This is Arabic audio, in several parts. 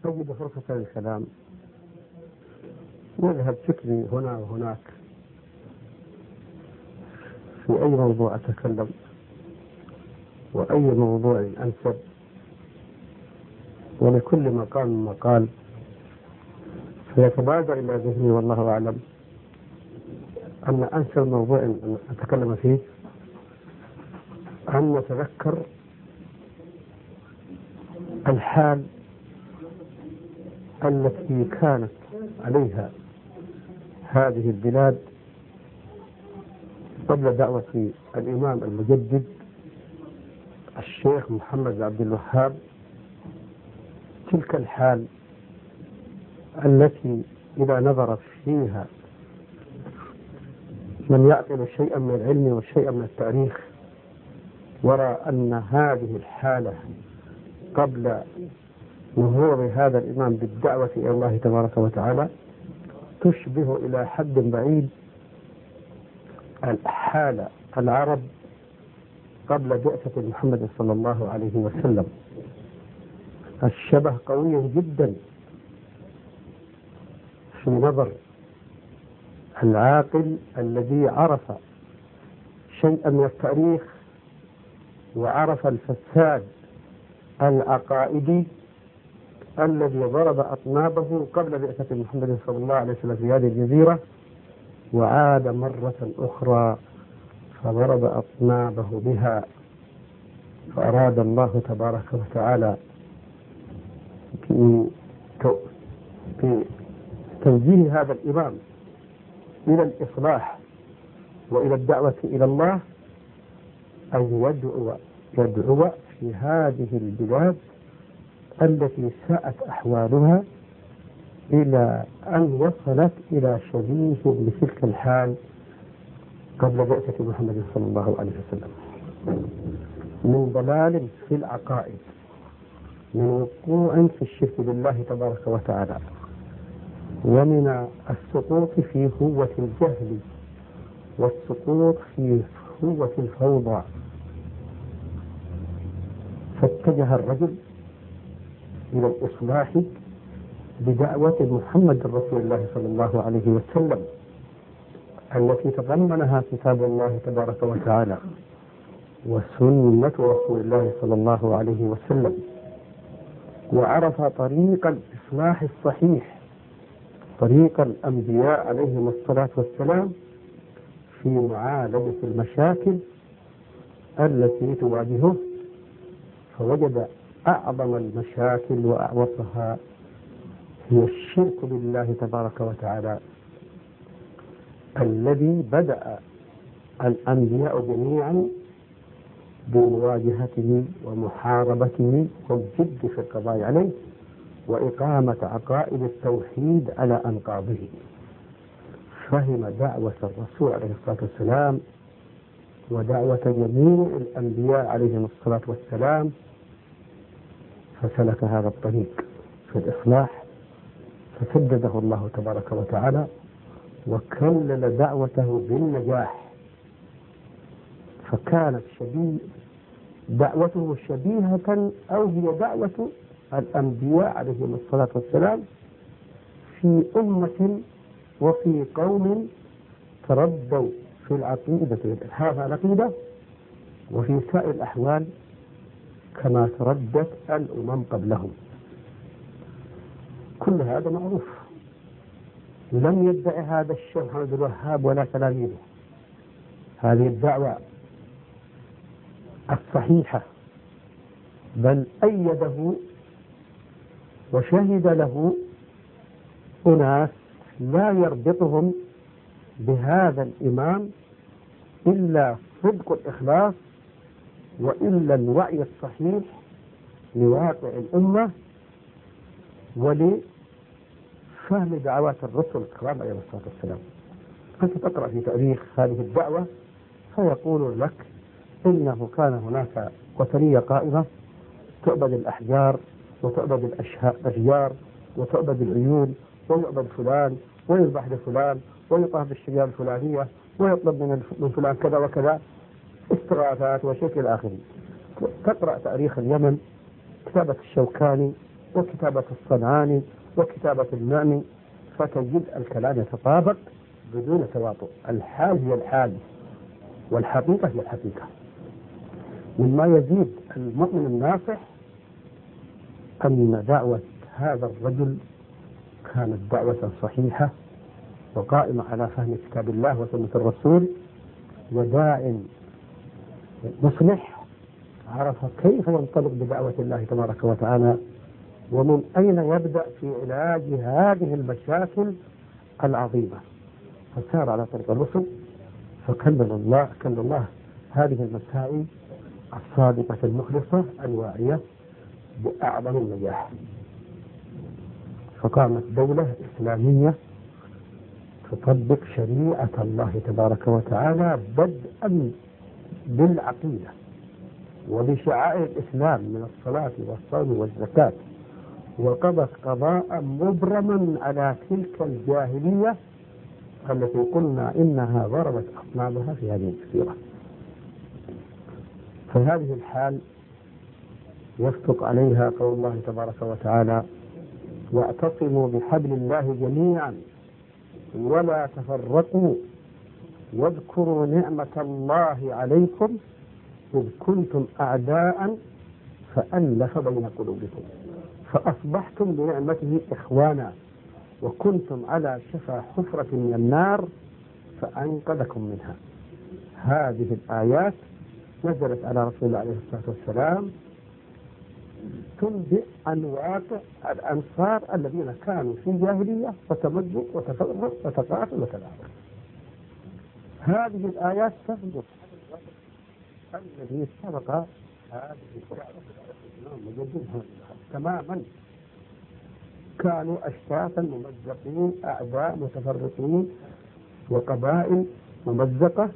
أجد فرصة للكلام يذهب فكري هنا وهناك في أي موضوع أتكلم وأي موضوع أنسب، ولكل مقام مقال، فيتبادر إلى ذهني والله أعلم أن أنسب موضوع أتكلم فيه أن نتذكر الحال التي كانت عليها هذه البلاد قبل دعوة الإمام المجدد الشيخ محمد بن عبد الوهاب. تلك الحال التي إذا نظر فيها من يعقل شيئا من العلم وشيئا من التاريخ ورى أن هذه الحالة قبل ظهور هذا الإمام بالدعوة إلى الله تبارك وتعالى تشبه إلى حد بعيد الحالة العرب قبل بعثة محمد صلى الله عليه وسلم. الشبه قوي جدا في نظر العاقل الذي عرف شيئا من التاريخ وعرف الفساد العقائدي الذي ضرب أطنابه قبل بعثة محمد صلى الله عليه وسلم في هذه الجزيرة، وعاد مرة أخرى فضرب أطنابه بها. فأراد الله تبارك وتعالى في توجيه هذا الإمام إلى الإصلاح وإلى الدعوة إلى الله أن يدعو في هذه البلاد التي ساءت أحوالها إلى أن وصلت إلى شبيه بتلك الحال قبل بعثة محمد صلى الله عليه وسلم، من ضلال في العقائد، من وقوع في الشرك بالله تبارك وتعالى، ومن السقوط في هوة الجهل والسقوط في هوة الفوضى. فاتجه الرجل إلى الإصلاح بدعوة محمد رسول الله صلى الله عليه وسلم التي تضمنها كتاب الله تبارك وتعالى وسنة رسول الله صلى الله عليه وسلم، وعرف طريق الإصلاح الصحيح، طريق الأنبياء عليهم الصلاة والسلام في معالجة المشاكل التي تواجهه. فوجد أعظم المشاكل وأعوصها هي الشرك بالله تبارك وتعالى الذي بدأ الأنبياء جميعا بمواجهته ومحاربته والجد في القضاء عليه وإقامة عقائد التوحيد على أنقاضه. فهم دعوة الرسول عليه الصلاة والسلام ودعوة جميع الأنبياء عليهم الصلاة والسلام، فسلك هذا الطريق في الإصلاح، فسدده الله تبارك وتعالى وكلل دعوته بالنجاح، فكانت دعوته شبيهة أو هي دعوة الأنبياء عليهم الصلاة والسلام في أمة وفي قوم تردوا في العقيدة والإلحاح على العقيدة وفي سائر الأحوال كما تردت الأمم قبلهم. كل هذا معروف، لم يدعي هذا الشيخ محمد بن الوهاب ولا تلاميذه هذه الدعوة الصحيحة، بل أيده وشهد له أناس لا يربطهم بهذا الإمام إلا صدق الإخلاص وإلا الوعي الصحيح لواقع الأمة ولفهم دعوات الرسل الكرام عليه الصلاة والسلام. أنت تقرأ في تاريخ هذه الدعوة فيقول لك إنه كان هناك وثنية قائمة تعبد الأحجار وتعبد الأشجار وتعبد العيون ويعبد فلان ويذبح لفلان ويطهر بالشجار الفلانية ويطلب من فلان كذا وكذا، استغاثات وشكل آخره. تقرأ تاريخ اليمن كتابة الشوكاني وكتابة الصنعاني وكتابة النعمي، فتجد الكلام يتطابق بدون تواطؤ. الحال هي الحال والحقيقة هي الحقيقة. مما يزيد المؤمن الناصح أن دعوة هذا الرجل كانت دعوة صحيحة وقائمة على فهم كتاب الله وسنة الرسول، وداع مصلح عرف كيف ينطلق بدعوة الله تبارك وتعالى ومن أين يبدأ في علاج هذه المشاكل العظيمة، فسار على طريق الرسل فكلل الله هذه المسائل الصادقة المخلصة الواعية بأعظم النجاح. فقامت دولة إسلامية تطبق شريعة الله تبارك وتعالى بدءا بالعقيدة وبشعائر الإسلام من الصلاة والصوم والزكاة، وقضت قضاء مبرما على تلك الجاهلية التي قلنا إنها ضربت أصنامها في هذه الجزيرة. فهذه الحال يصدق عليها قول الله تبارك وتعالى: واعتصموا بحبل الله جميعا ولا تفرقوا واذكروا نعمة الله عليكم إذ كنتم أعداء فألف بين قلوبكم فأصبحتم بنعمته إخوانا وكنتم على شفا حفرة من النار فأنقذكم منها. هذه الآيات نزلت على رسول الله عليه الصلاة والسلام تنبئ عن واقع الأنصار الذين كانوا في جاهلية وتمزق وتفرق وتقاتل وتلاعب. هذه الآيات تثبت الذي سبق هذه تماما. كانوا أشتاتا ممزقين، أعداء متفرقين، وقبائل ممزقة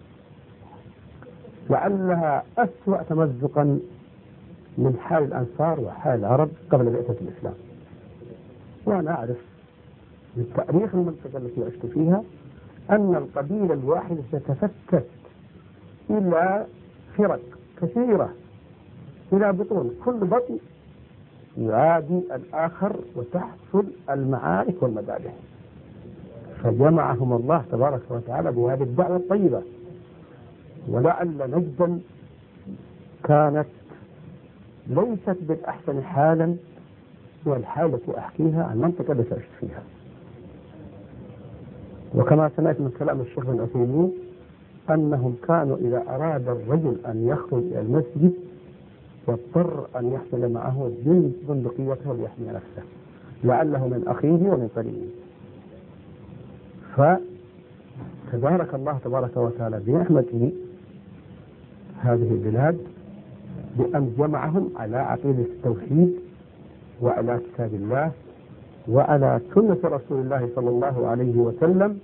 لعلها أسوأ تمزقا من حال الأنصار وحال العرب قبل بعثة الإسلام. وأنا أعرف من تاريخ المنطقة التي عشت فيها أن القبيلة الواحدة تتفتت إلى فرق كثيرة، إلى بطون، كل بطن يعادي الآخر وتحصل المعارك والمذابح. فجمعهم الله تبارك وتعالى بهذه الدعوة الطيبة. ولعل نجدا كانت ليست بالأحسن حالا والحالة أحكيها عن المنطقة التي عشت فيها. وكما سمعت من كلام الشيخ بن عثيمين أنهم كانوا إذا أراد الرجل أن يخرج إلى المسجد يضطر أن يحمل معه بندقيته ليحمي نفسه لعله من أخيه ومن قريبه. فتبارك الله تبارك وتعالى بنعمته هذه البلاد بأن جمعهم على عقيدة التوحيد وعلى كتاب الله وعلى سنة رسول الله صلى الله عليه وسلم،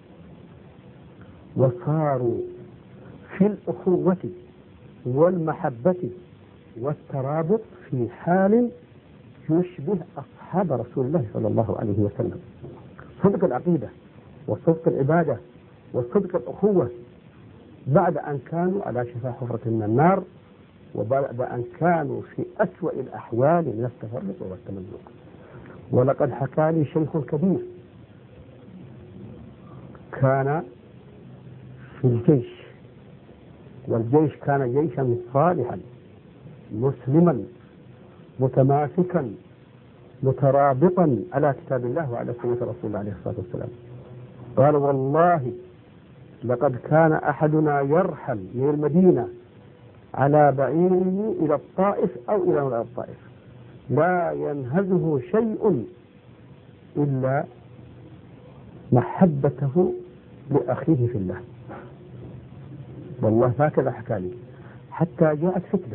وصاروا في الأخوة والمحبة والترابط في حال يشبه أصحاب رسول الله صلى الله عليه وسلم. صدق العقيدة وصدق العبادة وصدق الأخوة بعد أن كانوا على شفا حفرة من النار وبعد أن كانوا في أسوأ الأحوال من التفرق والتمزق. ولقد حكى لي شيخ كبير كان في الجيش، والجيش كان جيشا صالحا مسلما متماسكا مترابطا على كتاب الله وعلى سنة رسول الله عليه الصلاة والسلام. قال: والله لقد كان أحدنا يرحل من المدينة على بعيره إلى الطائف أو إلى مولى الطائف لا ينهزه شيء إلا محبته لأخيه في الله. والله هكذا حكى لي، حتى جاءت فتنة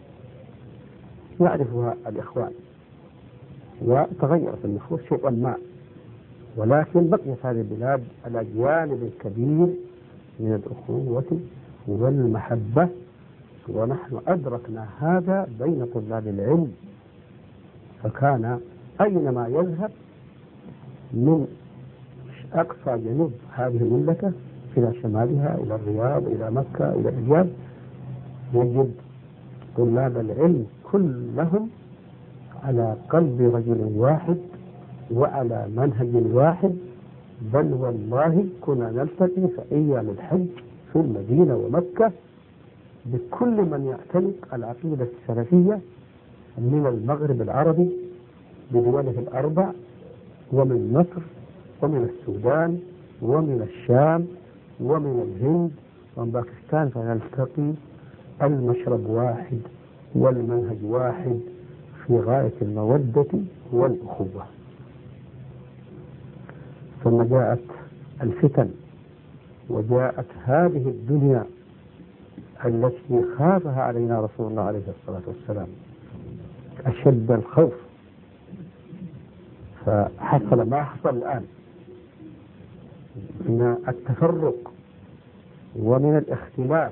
يعرفها الإخوان وتغيرت النفوس شيئا ما، ولكن بقيت هذه البلاد على جانب كبير من الأخوة والمحبة، ونحن أدركنا هذا بين طلاب العلم. فكان أينما يذهب من أقصى جنوب هذه المملكة إلى شمالها إلى الرياض إلى مكة إلى الرياض يجد طلاب العلم كلهم على قلب رجل واحد وعلى منهج واحد، بل والله كنا نلتقي في أيام الحج في المدينة ومكة بكل من يعتنق العقيدة السلفية من المغرب العربي بدوله الأربع، ومن مصر، ومن السودان، ومن الشام، ومن الهند، ومن باكستان، فنلتقي المشرب واحد والمنهج واحد في غاية المودة والأخوة. ثم جاءت الفتن، وجاءت هذه الدنيا التي خافها علينا رسول الله عليه الصلاة والسلام أشد الخوف، فحصل ما حصل الآن من التفرق ومن الاختلاف.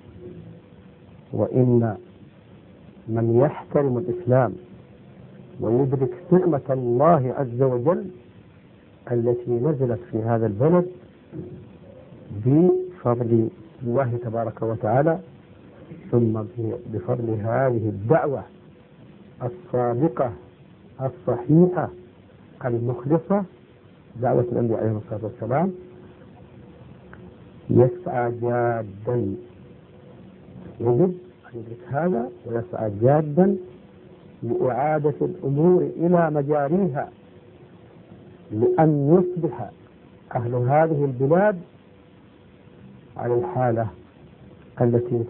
وإن من يحترم الإسلام ويدرك نعمة الله عز وجل التي نزلت في هذا البلد بفضل الله تبارك وتعالى، ثم بفضل هذه الدعوة الصادقة الصحيحة المخلصة، دعوة الأنبياء عليهم الصلاة والسلام، يسعى جادا، يجب أن يدرك هذا ويسعى جادا لإعادة الأمور إلى مجاريها، لأن يصبح أهل هذه البلاد على الحالة التي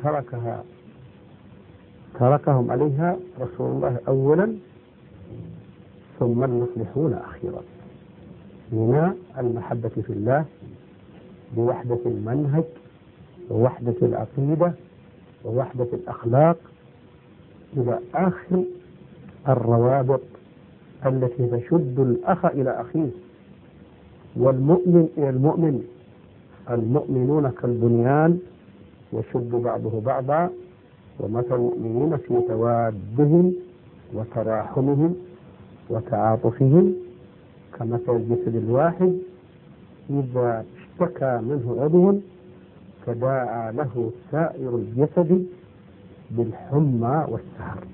تركهم عليها رسول الله أولا ثم المصلحون أخيرا، من المحبة في الله بوحدة المنهج ووحدة العقيدة ووحدة الأخلاق إلى آخر الروابط التي تشد الأخ إلى أخيه والمؤمن إلى المؤمن. المؤمنون كالبنيان يشد بعضه بعضا، ومثل المؤمنين في توادهم وتراحمهم وتعاطفهم كمثل الجسد الواحد إذا اشتكى منه عضو تداعى له سائر الجسد بالحمى والسهر.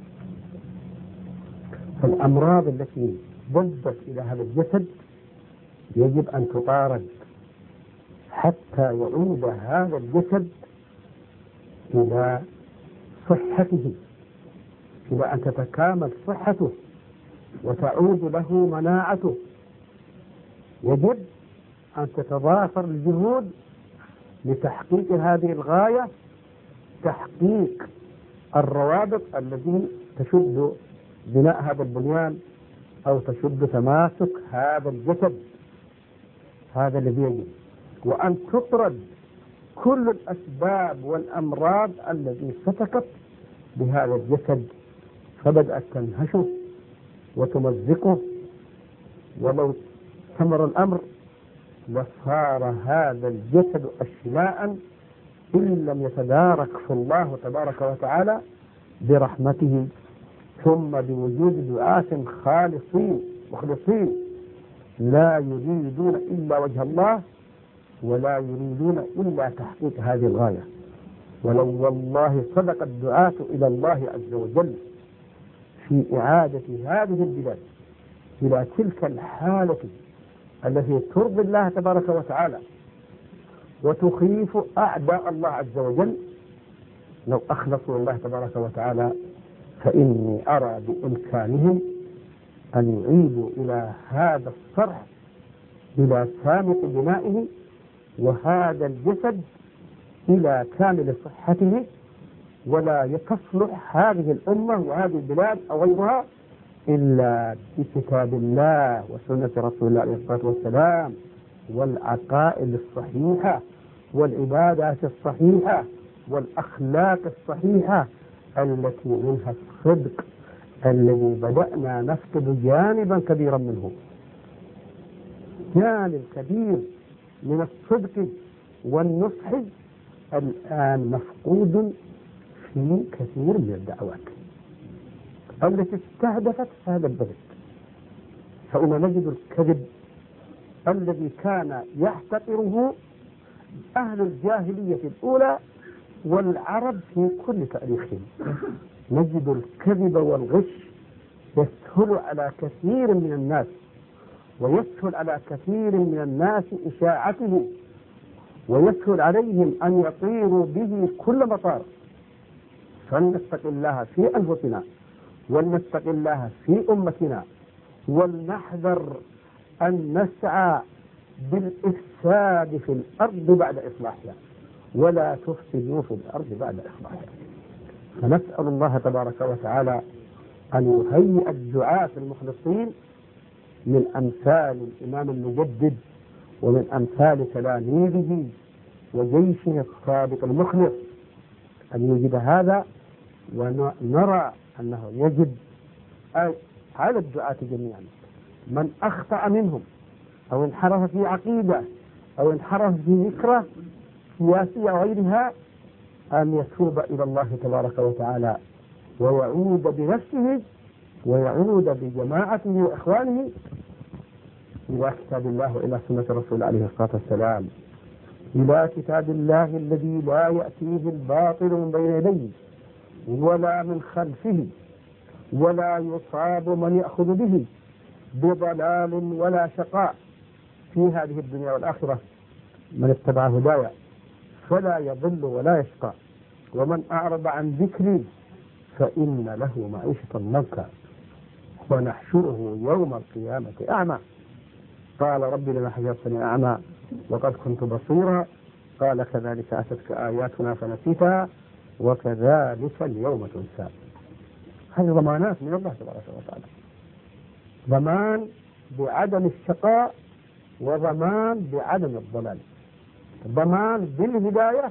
فالأمراض التي ضدت إلى هذا الجسد يجب أن تطارد حتى يعود هذا الجسد إلى صحته، إلى أن تتكامل صحته وتعود له مناعته. يجب أن تتضافر الجهود لتحقيق هذه الغاية، تحقيق الروابط التي تشد بناء هذا البنيان أو تشد تماسك هذا الجسد. هذا الذي يجب، وأن تطرد كل الأسباب والأمراض التي فتكت بهذا الجسد فبدأت تنهشه وتمزقه. ولو استمر الأمر لصار هذا الجسد أشلاء إن لم يتداركه الله تبارك وتعالى برحمته، ثم بوجود دعاة خالصين مخلصين لا يريدون إلا وجه الله ولا يريدون إلا تحقيق هذه الغاية. ولو والله صدق الدعاة إلى الله عز وجل في إعادة هذه البلاد إلى تلك الحالة التي ترضي الله تبارك وتعالى وتخيف أعداء الله عز وجل، لو أخلصوا الله تبارك وتعالى فإني أرى بإمكانهم أن يعيدوا إلى هذا الصرح إلى سامق بنائه وهذا الجسد إلى كامل صحته، ولا تصلح هذه الأمة وهذه البلاد أو غيرها إلا بكتاب الله وسنة رسول الله عليه الصلاة والسلام والعقائد الصحيحة والعبادات الصحيحة والأخلاق الصحيحة التي منها الصدق الذي بدأنا نفقد جانبا كبيرا منه. جانب كبير من الصدق والنصح الآن مفقود في كثير من الدعوات التي استهدفت هذا البلد. فإن نجد الكذب الذي كان يحتقره أهل الجاهلية الأولى والعرب في كل تاريخهم، نجد الكذب والغش يسهل على كثير من الناس، ويسهل على كثير من الناس إشاعته، ويسهل عليهم أن يطيروا به كل مطار. فلنتق الله في أنفسنا، ولنتق الله في أمتنا، ولنحذر أن نسعى بالإفساد في الأرض بعد إصلاحها، ولا تفسدوا في الأرض بعد إصلاحها. فنسأل الله تبارك وتعالى أن يهيئ الدعاة المخلصين من أمثال الإمام المجدد، ومن أمثال تلاميذه وجيشه الصادق المخلص، أن يجد هذا. ونرى أنه يجب على الدعاة جميعا من أخطأ منهم أو انحرف في عقيدة أو انحرف في فكرة سياسية وغيرها أن يتوب إلى الله تبارك وتعالى، ويعود بنفسه ويعود بجماعته وإخوانه إلى كتاب الله وإلى سنة الرسول عليه الصلاة والسلام، إلى كتاب الله الذي لا يأتيه الباطل من بين يديه ولا من خلفه، ولا يصاب من يأخذ به بضلال ولا شقاء في هذه الدنيا والآخرة. من اتبع هدايا فلا يضل ولا يشقى، ومن أعرض عن ذكري فإن له معيشة ضنكا ونحشره يوم القيامة أعمى. قال رب لما حشرتني أعمى وقد كنت بصيرا، قال كذلك أتتك آياتنا فنسيتها وكذلك اليوم تنسى. هذه ضمانات من الله تبارك وتعالى، ضمان بعدم الشقاء وضمان بعدم الضلال، ضمان بالهداية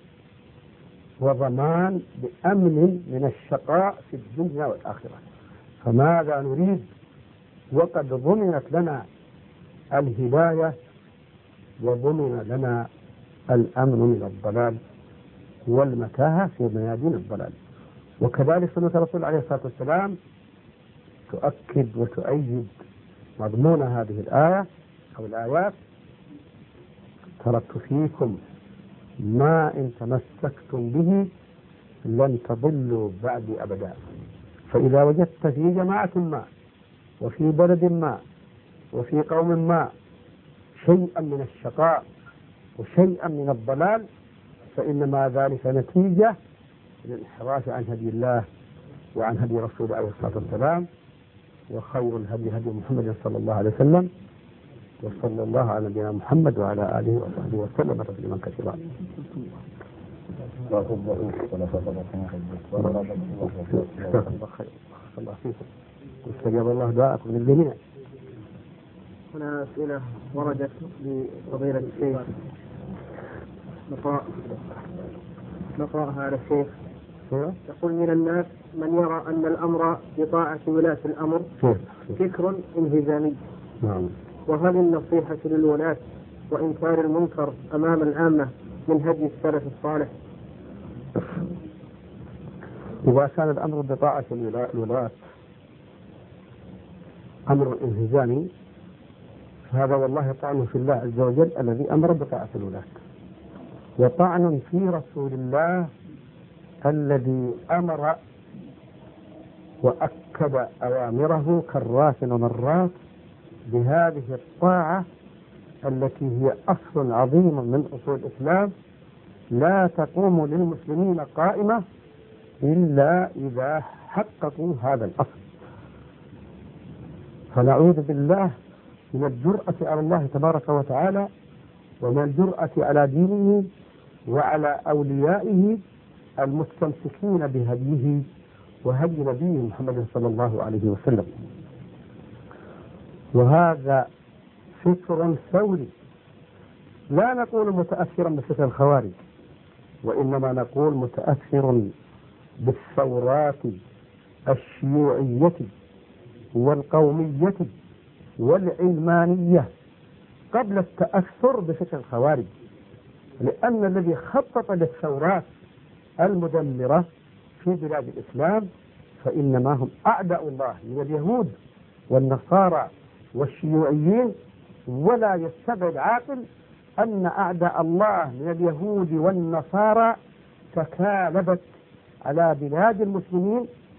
وضمان بأمن من الشقاء في الدنيا والآخرة. فماذا نريد وقد ضمنت لنا الهداية وضمن لنا الأمن من الضلال والمتاهة في ميادين الضلال. وكذلك سنة الرسول عليه الصلاة والسلام تؤكد وتؤيد مضمون هذه الآية أو الآيات: تركت فيكم ما إن تمسكتم به لن تضلوا بعدي أبدا. فإذا وجدت في جماعة ما وفي بلد ما وفي قوم ما شيئا من الشقاء وشيئا من الضلال فإنما ذلك نتيجة للانحراف عن هدي الله وعن هدي رسوله عليه الصلاة والسلام. وخير الهدي هدي محمد صلى الله عليه وسلم، وصلى الله على نبينا محمد وعلى آله وصحبه وسلم تسليما كثيرا. الله فيكم واستجاب الله دعاءكم للجميع. هنا أسئلة وردت لفضيلة الشيخ نقرأها على الشيخ. يقول: من الناس من يرى أن الأمر بطاعة ولاة الأمر فكر انهزامي، وهل النصيحة للولاة وإنكار المنكر أمام العامة من هدي السلف الصالح؟ إذا كان الأمر بطاعة الولاة أمر انهزامي فهذا والله طعن في الله عز وجل الذي أمر بطاعة الولاة، وطعن في رسول الله الذي أمر وأكد أوامره كرات ومرات بهذه الطاعة التي هي أصل عظيم من أصول الإسلام لا تقوم للمسلمين قائمة إلا إذا حققوا هذا الأصل. فنعوذ بالله من الجرأة على الله تبارك وتعالى، ومن الجرأة على دينه وعلى أوليائه المستمسكين بهديه وهدي نبيه محمد صلى الله عليه وسلم. وهذا فكر ثوري، لا نقول متأثرا بفكر الخوارج، وإنما نقول متأثر بالثورات الشيوعية والقومية والعلمانية قبل التأثر بفكر الخوارج، لأن الذي خطط للثورات المدمرة في بلاد الإسلام فإنما هم أعداء الله من اليهود والنصارى والشيوعيين. ولا يستبعد عاقل أن أعداء الله من اليهود والنصارى تكالبت على بلاد المسلمين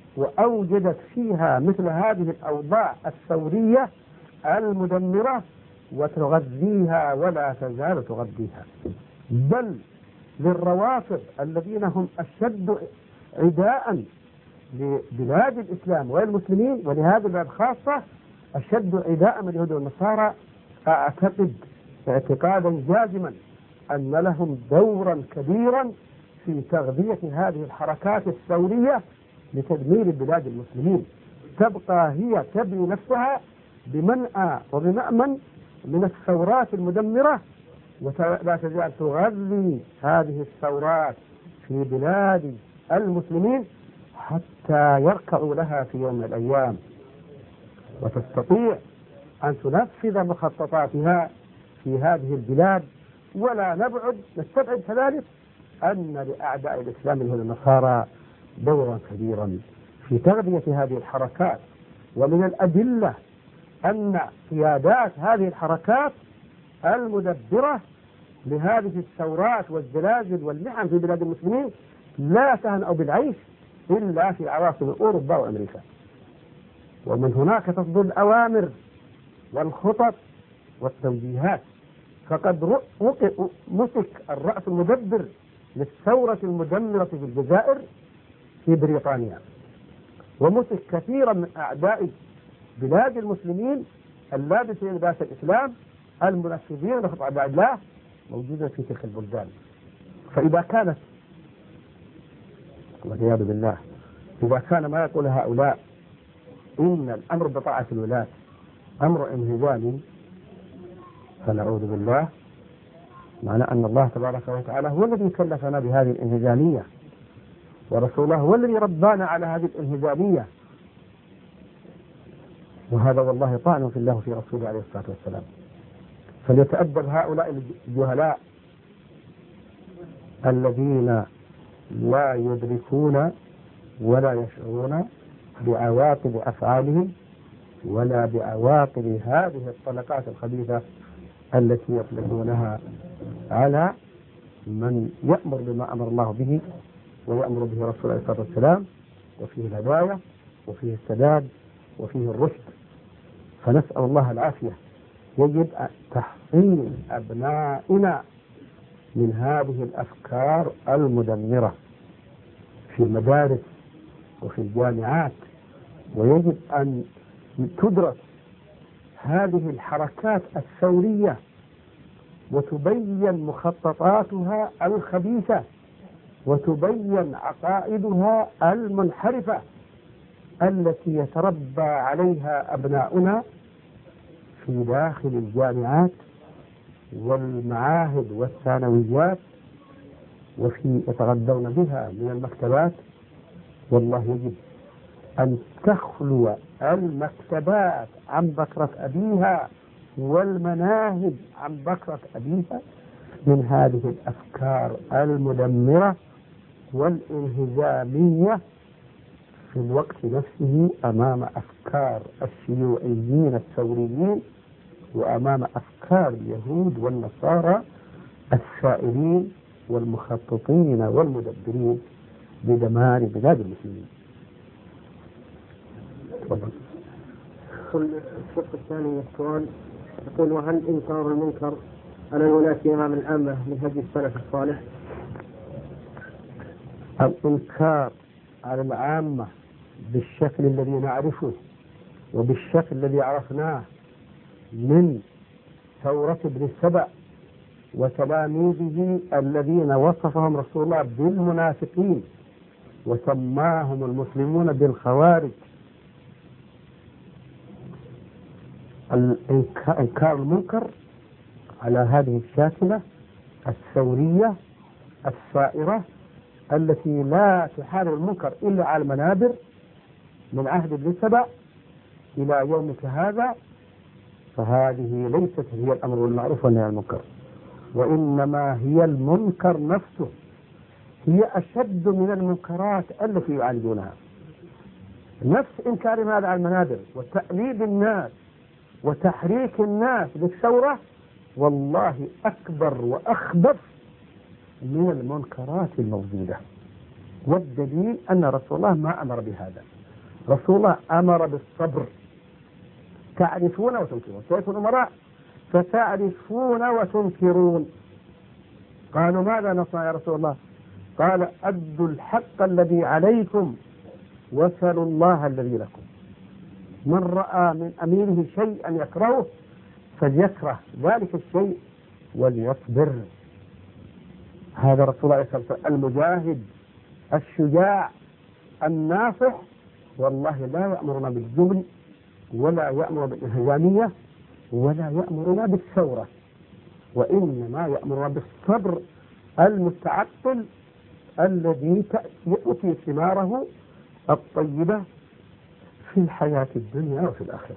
وأوجدت فيها مثل هذه الأوضاع الثورية المدمرة وتغذيها ولا تزال تغذيها، بل للروافض الذين هم أشد عداء لبلاد الإسلام والمسلمين، ولهذا الباب خاصة أشد عداء من اليهود والنصارى. أعتقد اعتقادا جازما أن لهم دورا كبيرا في تغذية هذه الحركات الثورية لتدمير بلاد المسلمين. تبقى هي تبني نفسها بمنأى وبمأمن من الثورات المدمرة، ولا تزال تغذي هذه الثورات في بلاد المسلمين حتى يركعوا لها في يوم من الأيام، وتستطيع أن تنفذ مخططاتها في هذه البلاد. ولا نستبعد كذلك أن لأعداء الإسلام اليهود والنصارى دورا كبيرا في تغذية هذه الحركات. ومن الأدلة أن قيادات هذه الحركات المدبرة لهذه الثورات والزلازل والمحن في بلاد المسلمين لا تهنأ بالعيش إلا في عواصم أوروبا وأمريكا، ومن هناك تصدر الأوامر والخطط والتوجيهات. فقد مسك الرأس المدبر للثورة المدمرة في الجزائر في بريطانيا، ومسك كثيرا من أعداء بلاد المسلمين اللابسين لباس الإسلام المنفذين لخطط أعداء الله موجودة في تلك البلدان. فإذا كانت والعياذ بالله إذا كان ما يقول هؤلاء إن الأمر بطاعة الولاة أمر انهزامي، فنعوذ بالله، معنى أن الله تبارك وتعالى هو الذي كلفنا بهذه الانهزامية، ورسول الله هو الذي ربانا على هذه الانهزامية، وهذا والله طعن في الله في رسوله عليه الصلاة والسلام. فليتأدب هؤلاء الجهلاء الذين لا يدركون ولا يشعرون بعواقب أفعالهم ولا بعواقب هذه الطلقات الخبيثة التي يطلقونها على من يأمر بما أمر الله به ويأمر به رسول عليه الصلاة والسلام، وفيه الهداية وفيه السداد وفيه الرشد. فنسأل الله العافية. يجب تحصين أبنائنا من هذه الأفكار المدمرة في المدارس وفي الجامعات، ويجب أن تدرس هذه الحركات الثورية وتبين مخططاتها الخبيثة وتبين عقائدها المنحرفة التي يتربى عليها أبناؤنا في داخل الجامعات والمعاهد والثانويات وفي يتغذون بها من المكتبات. والله يجب أن تخلو المكتبات عن بكرة أبيها والمناهج عن بكرة أبيها من هذه الأفكار المدمرة والانهزامية في الوقت نفسه أمام أفكار الشيوعيين الثوريين وأمام أفكار اليهود والنصارى السائرين والمخططين والمدبرين بدمار بلاد المسلمين. الشق الثاني من السؤال يقول: وهل إنكار المنكر على الولاة أمام العامة من هدي السلف الصالح؟ الإنكار على العامة بالشكل الذي نعرفه وبالشكل الذي عرفناه من ثورة ابن سبأ وتلاميذه الذين وصفهم رسول الله بالمنافقين وسماهم المسلمون بالخوارج. إنكار المنكر على هذه الشاكلة الثورية الثائرة التي لا تحارب المنكر إلا على المنابر من عهد ابن سبأ إلى يومك هذا، فهذه ليست هي الأمر بالمعروف والنهي عن المنكر، وإنما هي المنكر نفسه، هي أشد من المنكرات التي يعالجونها. نفس إنكار هذا على المنابر وتأليب الناس وتحريك الناس بالثورة والله أكبر وأخبث من المنكرات الموجودة. والدليل أن رسول الله ما أمر بهذا، رسول الله أمر بالصبر، تعرفون وتنكرون، سيكون أمراء فتعرفون وتنكرون. قالوا ماذا نصنع يا رسول الله؟ قال أدوا الحق الذي عليكم وسلوا الله الذي لكم. من رأى من أميره شيئا يكرهه فليكره ذلك الشيء وليصبر. هذا رسول الله صلى الله عليه وسلم المجاهد الشجاع الناصح، والله لا يأمرنا بالجبن ولا يأمر بالإنهزامية ولا يأمرنا بالثورة، وإنما يأمرنا بالصبر المتعطل الذي يؤتي ثماره الطيبة في الحياة الدنيا وفي الآخرة.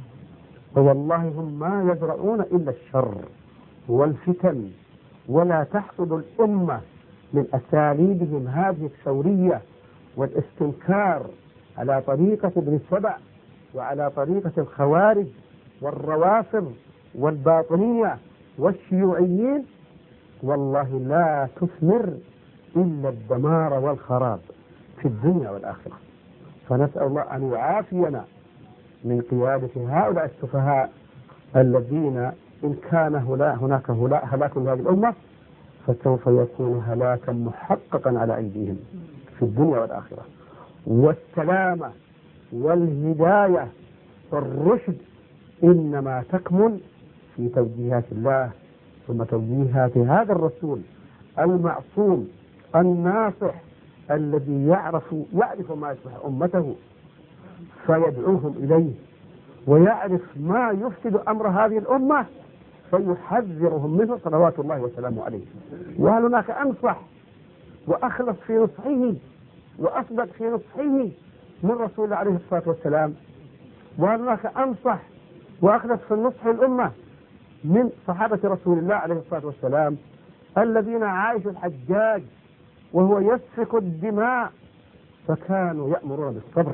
فوالله هم ما يزرعون إلا الشر والفتن، ولا تحصد الأمة من أساليبهم هذه الثورية والاستنكار على طريقة ابن سبع وعلى طريقة الخوارج والروافض والباطنية والشيوعيين، والله لا تثمر إلا الدمار والخراب في الدنيا والآخرة. فنسأل الله أن يعافينا من قيادة هؤلاء السفهاء الذين إن كان هناك هلاك لهذه الأمة فسوف يكون هلاكا محققا على أيديهم في الدنيا والآخرة. والسلامة والهداية والرشد إنما تكمن في توجيهات الله ثم توجيهات هذا الرسول المعصوم الناصح الذي يعرف ما يصلح أمته فيدعوهم إليه، ويعرف ما يفسد أمر هذه الأمة فيحذرهم منه صلوات الله وسلامه عليه. وهل هناك أنصح وأخلص في نصحه وأصدق في نصحه من رسول الله عليه الصلاة والسلام؟ وهل هناك أنصح وأخلص في النصح الأمة من صحابة رسول الله عليه الصلاة والسلام الذين عايشوا الحجاج وهو يسفك الدماء فكانوا يأمرون بالصبر؟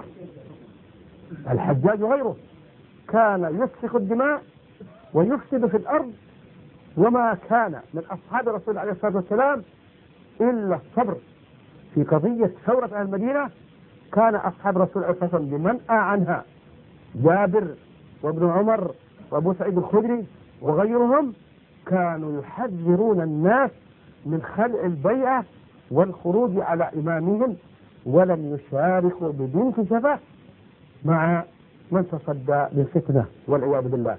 الحجاج غيره كان يسفك الدماء ويفسد في الأرض، وما كان من أصحاب رسول الله عليه الصلاة والسلام إلا الصبر. في قضية ثورة أهل المدينة كان أصحاب رسول الله صلى الله عليه وسلم بمنأى عنها، جابر وابن عمر وابو سعيد الخدري وغيرهم كانوا يحذرون الناس من خلع البيعة والخروج على إمامهم، ولم يشاركوا بدون شفاء مع من تصدى للفتنة والعياذ بالله.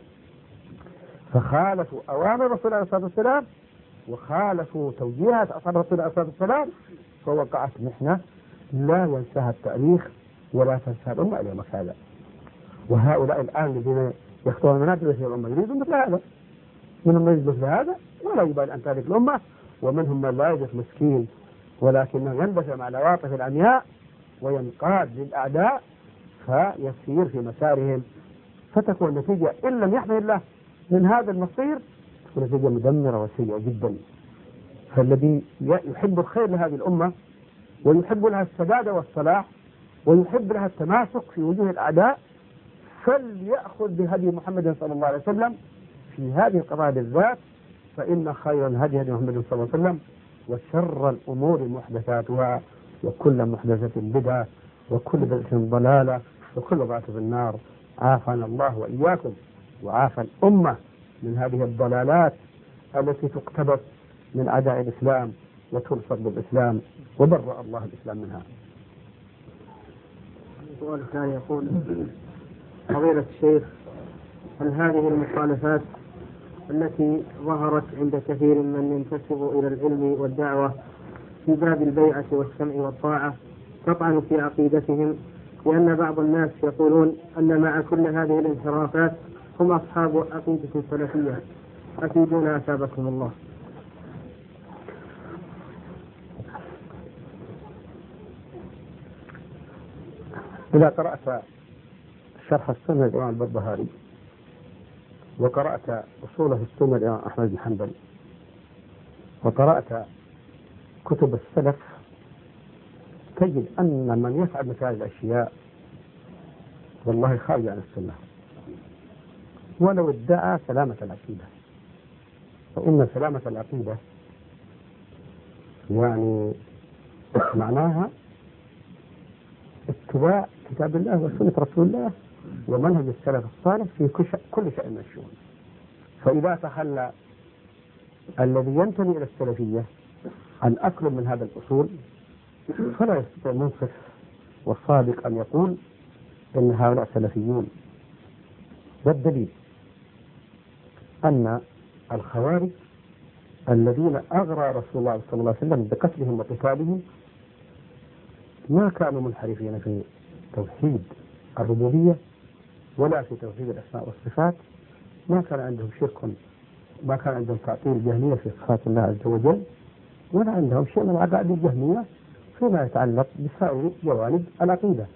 فخالفوا أوامر رسول الله عليه الصلاة والسلام وخالفوا توجيهات أصحاب رسول الله عليه الصلاة والسلام، فوقعت محنة لا ينساها التاريخ ولا تنساها الأمة إلى مكانها. وهؤلاء الآن الذين يخطون منازل في الأمة يريدون مثل هذا، منهم من يجلس مثل هذا ولا يبالي أن تهلك الأمة، ومنهم من لا يجلس مسكين ولكنه ينبث مع العواطف العمياء وينقاد للأعداء فيسير في مسارهم، فتكون النتيجة إن لم يحمل الله من هذا المصير تكون نتيجة مدمرة وسيئة جدا. فالذي يحب الخير لهذه الأمة ويحب لها السداد والصلاح ويحب لها التماسك في وجوه الأعداء فليأخذ بهدي محمد صلى الله عليه وسلم في هذه القضايا بالذات، فإن خير الهدي هدي محمد صلى الله عليه وسلم، وشر الأمور محدثاتها وكل محدثة بدعة وكل بدعة ضلالة وكل ضلالة في النار. عافانا الله وإياكم وعافى الأمة من هذه الضلالات التي تقتبس من أعداء الإسلام وترصد بالإسلام، وبرأ الله الإسلام منها. السؤال الثاني يقول: فضيلة الشيخ، هل هذه المخالفات التي ظهرت عند كثير من ينتسب إلى العلم والدعوة في باب البيعة والسمع والطاعة تطعن في عقيدتهم؟ لأن بعض الناس يقولون أن مع كل هذه الانحرافات هم أصحاب عقيدة سلفية، أفيدونا أثابكم الله. إذا قرأت شرح السنة الإمام البربهاري وقرأت أصوله السنة الإمام أحمد بن حنبل وقرأت كتب السلف تجد أن من يفعل مثل هذه الأشياء والله خارج عن السنة ولو ادعى سلامة العقيدة. فإن سلامة العقيدة يعني معناها اتباع كتاب الله وسنة رسول الله ومنهج السلف الصالح في كل شأن من الشؤون. فإذا تخلى الذي ينتمي إلى السلفية عن أكل من هذا الأصول فلا يستطيع المنصف والصادق أن يقول إن هؤلاء سلفيون. والدليل أن الخوارج الذين أغرى رسول الله صلى الله عليه وسلم بقتلهم وقتالهم ما كانوا منحرفين في توحيد الربوبية ولا في توحيد الأسماء والصفات، ما كان عندهم شرك، ما كان عندهم تعطيل جهمية في صفات الله عز وجل، ولا عندهم شيء من العقائد الجهمية فيما يتعلق بسائر جوانب العقيدة،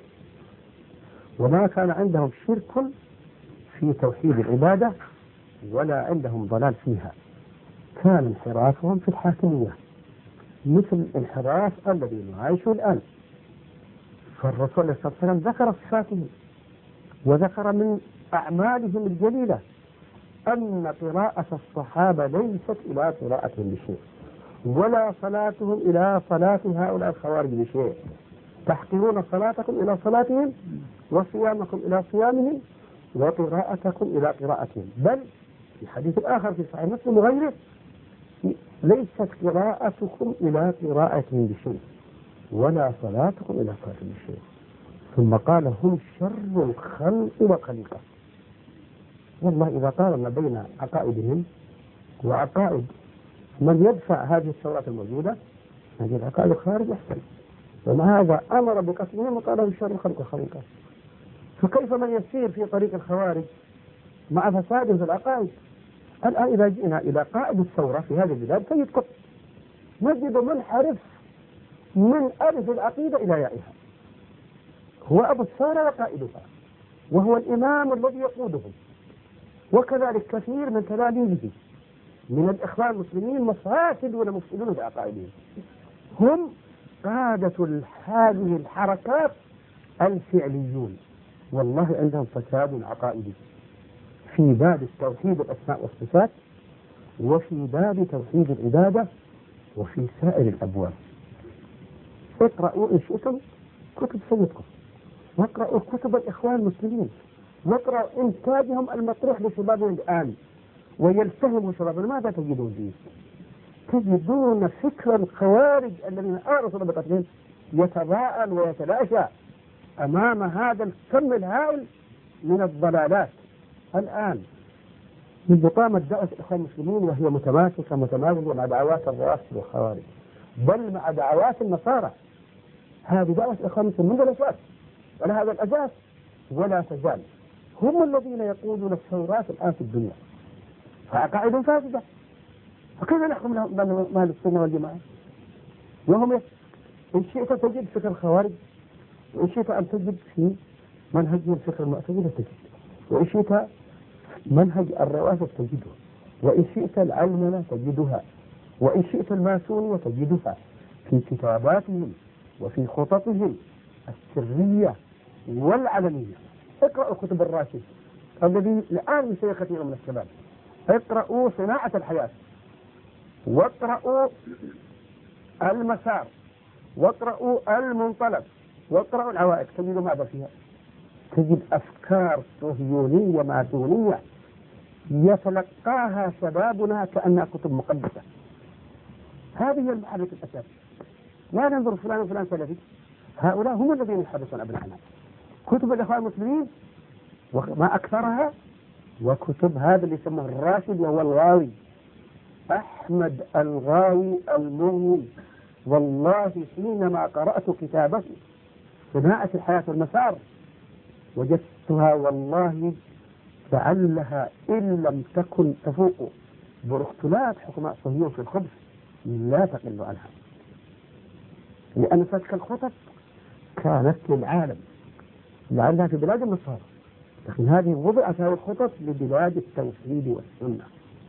وما كان عندهم شرك في توحيد العبادة ولا عندهم ضلال فيها. كان انحرافهم في الحاكمية مثل انحراف الذي نعيشه الآن. فالرسول صلى الله عليه وسلم ذكر صفاتهم وذكر من أعمالهم الجليلة أن قراءة الصحابة ليست إلى قراءتهم بشيء، ولا صلاتهم إلى صلاة هؤلاء الخوارج بشيء. تحقرون صلاتكم إلى صلاتهم وصيامكم إلى صيامهم وقراءتكم إلى قراءتهم. بل في حديث آخر في صحيح مسلم وغيره ليست قراءتكم إلى قراءتهم بشيء ولا صلاتكم إلى صلاتهم بشيء. ثم قال هم شر الخلق وخليقة. والله إذا قارنا بين عقائدهم وعقائد من يدفع هذه الثورات الموجودة هذه العقائد الخارج أحسن، ومع هذا أمر بقتلهم وقال هم شر الخلق وخليقة. فكيف من يسير في طريق الخوارج مع فساد في العقائد؟ الآن إذا جئنا إلى قائد الثورة في هذه البلاد سيد قطب نجد منحرف من ألف العقيدة إلى يائها، هو أبو الثورة وقائدها وهو الإمام الذي يقودهم. وكذلك كثير من تلاميذه من الإخوان المسلمين مفاسدون ومفسدون بعقائدهم، هم قادة هذه الحركات الفعليون. والله عندهم فساد عقائدي في باب توحيد الأسماء والصفات وفي باب توحيد العبادة وفي سائر الأبواب. اقرأوا إن شئتم كتب سيدكم، واقرأوا كتب الإخوان المسلمين، واقرأوا إنتاجهم المطروح لشبابهم الآن ويلتهموا شبابنا. ماذا تجدون فيه؟ تجدون فكر الخوارج الذين آرسوا بقتلهم يتضاءل ويتلاشى أمام هذا الكم الهائل من الضلالات. الآن منذ قامت دعوة الإخوان المسلمين وهي متماثلة مع دعوات الروافض والخوارج، بل مع دعوات النصارى. هذه دعوة الإخوان المسلمين منذ الأساس ولا هذا الأساس ولا تزال هم الذين يقودون الثورات الآن في الدنيا، فعقائدهم فاسدة. فكيف نحكم لهم أهل السنة والجماعة وهم إن شئت تجد فكر الخوارج، وإن شئت أن تجد في منهجهم فكر المعتزلة تجد، وإن شئت منهج الروافض تجده، وإن شئت العلمنة تجدها، وإن شئت الماسونية تجدها في كتاباتهم وفي خططهم السرية والعلنية. اقرأوا كتب الراشد الذي الآن يسير كثير من الشباب، اقرأوا صناعة الحياة، واقرأوا المسار، واقرأوا المنطلق، واقرأوا العوائد. تجدوا ماذا فيها؟ تجد أفكار صهيونية ماسونية يتلقاها شبابنا كأنها كتب مقدسة. هذه هي المحرك الأساسي. لا ننظر فلان وفلان سلفي، هؤلاء هم الذين يحدثون أبنائنا. كتب الإخوان المسلمين وما أكثرها، وكتب هذا اللي يسموه الراشد وهو الغاوي أحمد الغاوي المغني. والله حينما قرأت كتابه صناعة الحياة والمسار وجدتها والله لعلها إن لم تكن تفوق برختلات حكماء صهيون في الخبز لا تقل عنها، لأن تلك الخطط كانت للعالم لعلها في بلاد النصارى، لكن هذه وضعت هذه الخطط لبلاد التوحيد والسنة،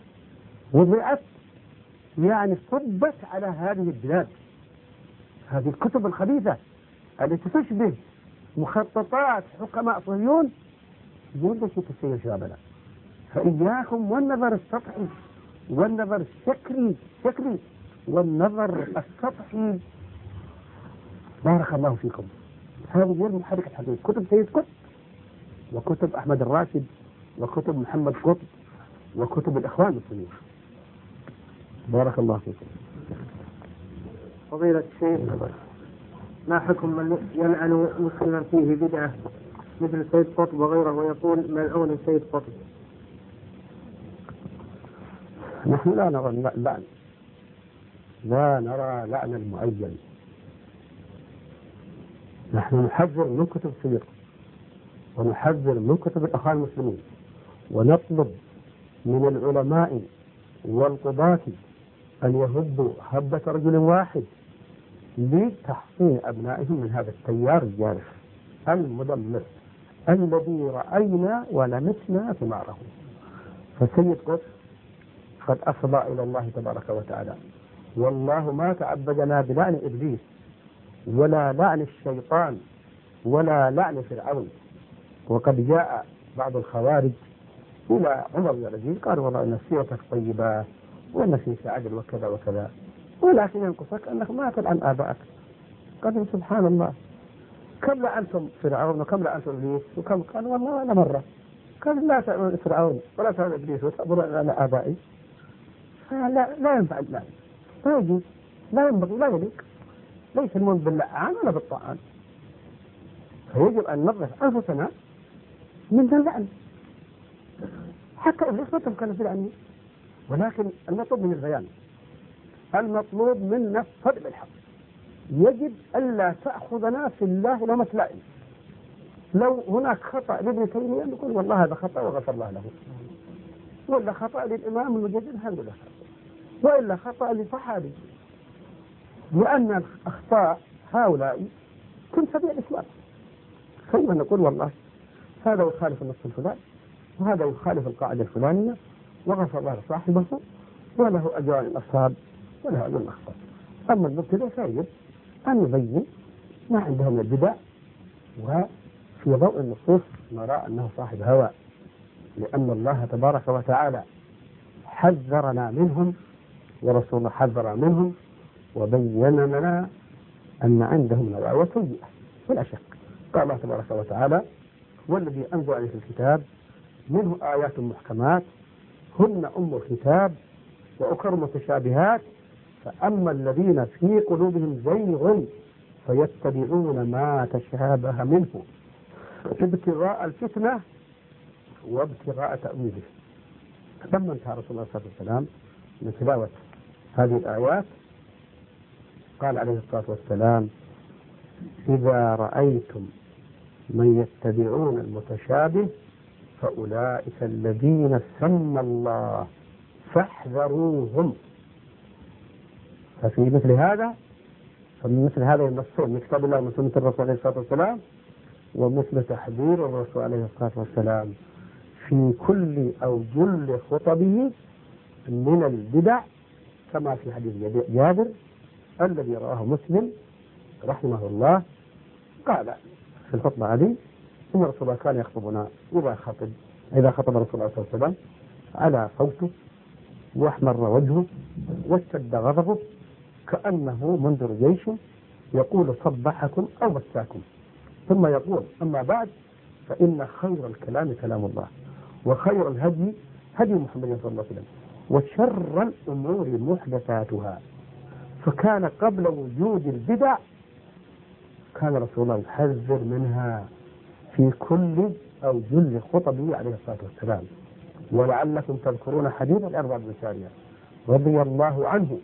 وضعت يعني صبت على هذه البلاد. هذه الكتب الخبيثة التي تشبه مخططات حكماء صهيون يوجد في تسير شبابنا. فإياكم والنظر السطحي والنظر الشكلي والنظر السطحي. بارك الله فيكم. هذه هي المحرك الحقيقي. كتب سيد قطب وكتب أحمد الراشد وكتب محمد قطب وكتب الإخوان المسلمين. بارك الله فيكم. فضيلة الشيخ، ما حكم من يلعن مسلما فيه بدعة مثل سيد قطب وغيره ويقول ملعون سيد قطب؟ نحن لا نرى اللعن، لا نرى لعن المعين. نحن نحذر من كتب سيد ونحذر من كتب الأخوان المسلمين، ونطلب من العلماء والقضاة أن يهبوا هبة رجل واحد لتحصين أبنائهم من هذا التيار الجارف المدمر الذي رأينا ولمسنا ثماره. فسيد قطب قد أفضى إلى الله تبارك وتعالى، والله ما تعبدنا بلعن إبليس ولا لعن الشيطان ولا لعن فرعون. وقد جاء بعض الخوارج إلى عمر بن العزيز قالوا والله إن سيرتك طيبة وإن فيك عدل وكذا وكذا، ولكن ينقصك أنك ما تلعن آبائك. قالوا سبحان الله، كم لعنتم فرعون وكم لعنتم إبليس وكم؟ قال والله أنا مرة. قال لا تلعن فرعون ولا تلعن إبليس وتأمرون على آبائي. لا ينفع اللعن، لا يجوز، لا ينبغي، لا يليق. ليس المهم باللعان ولا بالطعان، فيجب أن ننظف أنفسنا من اللعن. حتى إبليس ما تمكن في العن، ولكن المطلوب من البيان، المطلوب منا الصدق بالحق. يجب ألا تأخذنا في الله لومة لائم. لو هناك خطأ لابن تيمية نقول والله هذا خطأ وغفر الله له، ولا خطأ للإمام المجدد الحمد لله، وإلا خطأ لصحابي، لأن أخطاء هؤلاء تنسب إلى الإسلام. فإما نقول والله هذا يخالف النص الفلاني وهذا يخالف القاعدة الفلانية وغفر الله لصاحبه وله أجران الأصحاب وله أجر الأخطاء. أما المبتدع فيجب أن يبين ما عنده من البدع، وفي ضوء النصوص نرى أنه صاحب هوى، لأن الله تبارك وتعالى حذرنا منهم ورسوله حذر منهم وبين لنا أن عندهم نوايا سيئة ولا شك. قال الله تبارك وتعالى والذي أنزل عليه الكتاب منه آيات محكمات هن أم الكتاب وأخر متشابهات فأما الذين في قلوبهم زيغ فيتبعون ما تشابه منه ابتغاء الفتنة وابتغاء تأويله. لما انتهى رسول الله صلى الله عليه وسلم من تلاوة هذه الآيات قال عليه الصلاة والسلام إذا رأيتم من يتبعون المتشابه فأولئك الذين سمى الله فاحذروهم. ففي مثل هذا فمن مثل هذا النصين من كتاب الله ومن سنة الرسول عليه الصلاة والسلام ومثل تحذير الرسول عليه الصلاة والسلام في كل أو جل خطبه من البدع كما في حديث جابر الذي رواه مسلم رحمه الله قال في الخطبة هذه إن رسول الله كان يخطبنا إذا خطب رسول الله صلى الله عليه وسلم على صوته واحمر وجهه واشتد غضبه كأنه منذر جيش يقول صبحكم أو مساكم، ثم يقول أما بعد فإن خير الكلام كلام الله وخير الهدي هدي محمد صلى الله عليه وسلم وشر الأمور محدثاتها. فكان قبل وجود البدع كان رسول الله يحذر منها في كل أو جل خطبه عليه الصلاة والسلام. ولعلكم تذكرون حديث الأربعة بن سارية رضي الله عنه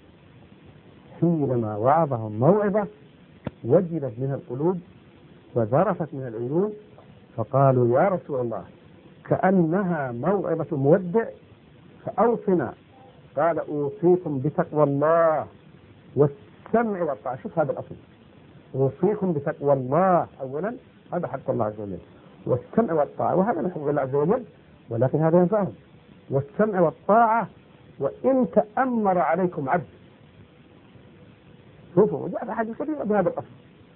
حينما وعظهم موعظة وجلت منها القلوب وذرفت من العيون فقالوا يا رسول الله كأنها موعظة مودع فأوصنا. قال أوصيكم بتقوى الله والسمع والطاعة. شوف هذا الأصل، أوصيكم بتقوى الله أولا، هذا حق الله عز وجل، والسمع والطاعة، وهذا من حق الله عز وجل ولكن هذا ينفعهم، والسمع والطاعة وإن تأمر عليكم عبد. شوفوا جاء حديث كثير بهذا الأصل.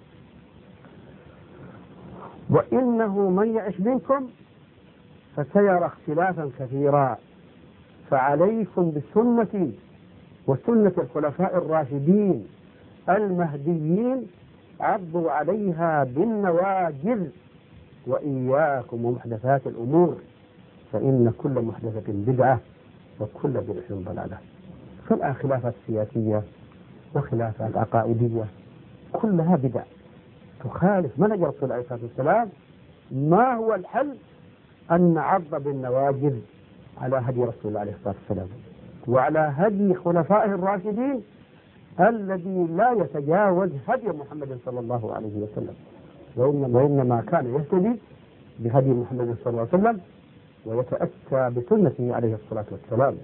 وإنه من يعش منكم فسيرى اختلافا كثيرا فعليكم بسنتي وسنة الخلفاء الراشدين المهديين عضوا عليها بالنواجذ وإياكم ومحدثات الأمور فإن كل محدثة بدعة وكل بدعة ضلالة. فالآن خلافات سياسية وخلافات عقائدية كلها بدع تخالف منهج الرسول عليه الصلاة والسلام. ما هو الحل؟ أن نعض بالنواجذ على هدي رسول الله عليه الصلاة والسلام وعلى هدي خلفائه الراشدين الذي لا يتجاوز هدي محمد صلى الله عليه وسلم، وإنما كان يهتدي بهدي محمد صلى الله عليه وسلم ويتأتى بسنته عليه الصلاة والسلام.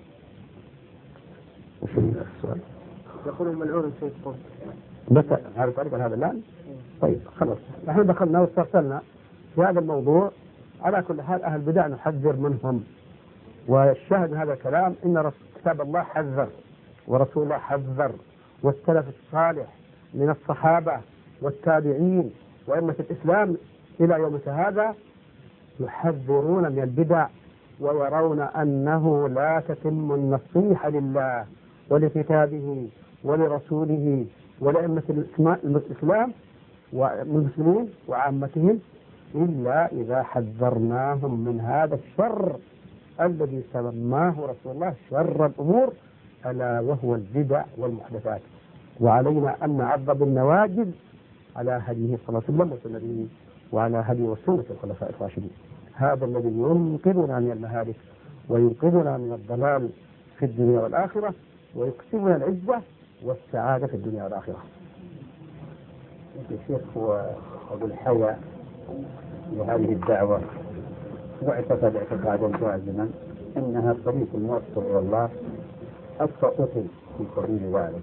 وش السؤال؟ يقول ملعون الشيخ قطب. بس هذا طريقا هذا الآن؟ طيب خلاص نحن دخلنا واسترسلنا في هذا الموضوع. على كل حال أهل البدع نحذر منهم، والشاهد من هذا الكلام إن كتاب الله حذر ورسول الله حذر والسلف الصالح من الصحابة والتابعين وأئمة الإسلام إلى يومك هذا يحذرون من البدع ويرون أنه لا تتم النصيحة لله ولكتابه ولرسوله ولأئمة الإسلام والمسلمين وعامتهم إلا إذا حذرناهم من هذا الشر الذي سماه رسول الله شر الأمور ألا وهو البدع والمحدثات. وعلينا أن نعض بالنواجذ على هديه صلى الله عليه وسلم وسنته وعلى هدي وسنة الخلفاء الراشدين. هذا الذي ينقذنا من المهالك وينقذنا من الضلال في الدنيا والآخرة ويكسبنا العزة والسعادة في الدنيا والآخرة. الشيخ هو أبو الحياء لهذه الدعوة واعتقد اعتقادا جازما أنها الطريق الموصل إلى الله حتى قتل في سبيل ذلك.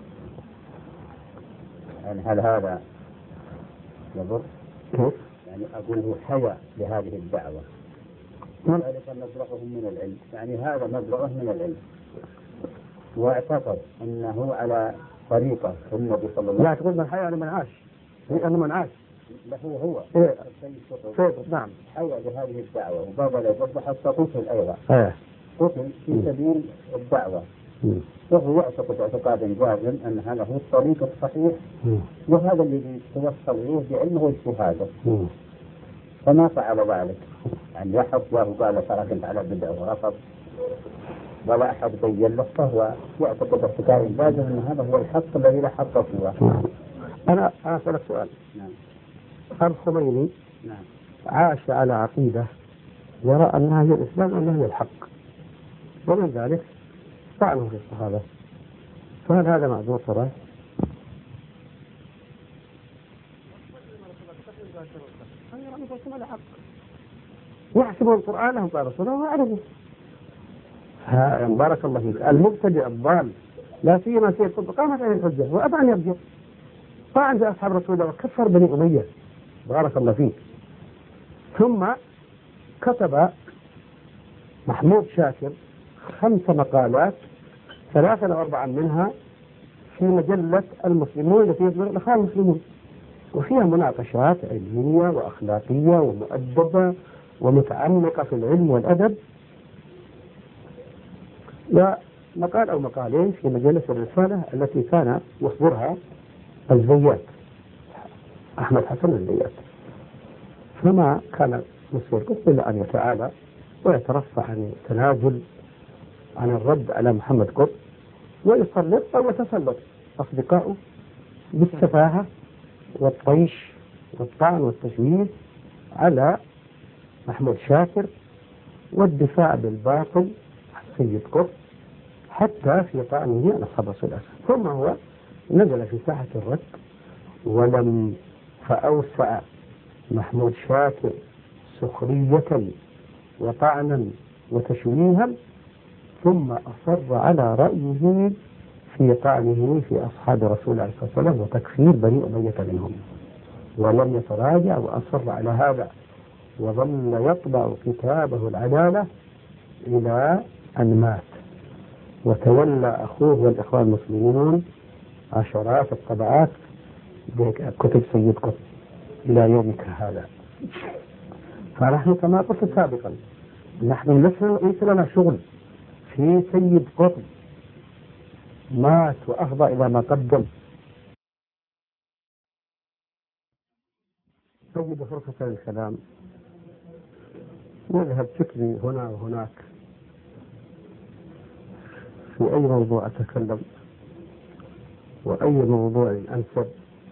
يعني هل هذا يضر؟ يعني أقول حياء لهذه الدعوة ذلك مبلغهم من العلم، يعني هذا مبلغه من العلم واعتقد أنه على طريقة النبي صلى الله عليه وسلم. لا تقول من حياء لمن عاش، لأنه من عاش هو إيه؟ نعم حياء لهذه الدعوة وبابا يضر حتى قتل أيضا قتل في سبيل الدعوة وهو يعتقد اعتقادا جازما أن هذا هو الطريق الصحيح وهذا الذي توصل إليه بعلمه واجتهاده فما فعل ذلك. يعني أحد وقال ترى كنت على بدعة ورفض ولا أحد بين له فهو يعتقد اعتقادا جازما أن هذا هو الحق الذي لا حق فيه. أنا أسألك سؤال. نعم. الخميني عاش على عقيدة يرى أنها هي الإسلام وأنها هي الحق ومن ذلك طعنه في الصحابة، فهل هذا معذور صراحة؟ يحسبون القرآن لهم قال رسوله وعرفوا. بارك الله فيك. المبتدئ الضال لا سيما سيد قطب قامت عليه الحجة وأبى أن يبجر طعن في أصحاب رسول الله وكفر بني أمية بارك الله فيك. ثم كتب محمود شاكر 5 مقالات 3 أو 4 منها في مجلة المسلمون التي يصدر الأخوان المسلمون وفيها مناقشات علمية وأخلاقية ومؤدبة ومتعمقة في العلم والأدب. ومقال أو مقالين في مجلة الرسالة التي كان يصدرها الزيات أحمد حسن الزيات. فما كان مسؤول قط إلا أن يتعالى ويترفع عن التنازل عن الرد على محمد قط ويسلط أو يتسلط أصدقائه بالسفاهة والطيش والطعن والتشويه على محمود شاكر والدفاع بالباطل عن سيد قط حتى في طعنه على أصحاب رسول الله. ثم هو نزل في ساحة الرد ولم فأوسع محمود شاكر سخرية وطعنا وتشويها ثم أصر على رأيه في طعنه في أصحاب رسول الله صلى الله عليه وسلم وتكفير بني أمية منهم ولم يتراجع وأصر على هذا وظل يطبع كتابه العدالة إلى أن مات وتولى أخوه والإخوان المسلمون عشرات الطبعات بكتب سيد قطب إلى يومك هذا. فنحن كما قلت سابقا نحن ليس لنا شغل في سيد قطب مات وأفضى إلى ما قدم أجد فرصة للكلام يذهب فكري هنا وهناك في أي موضوع أتكلم وأي موضوع أنسب،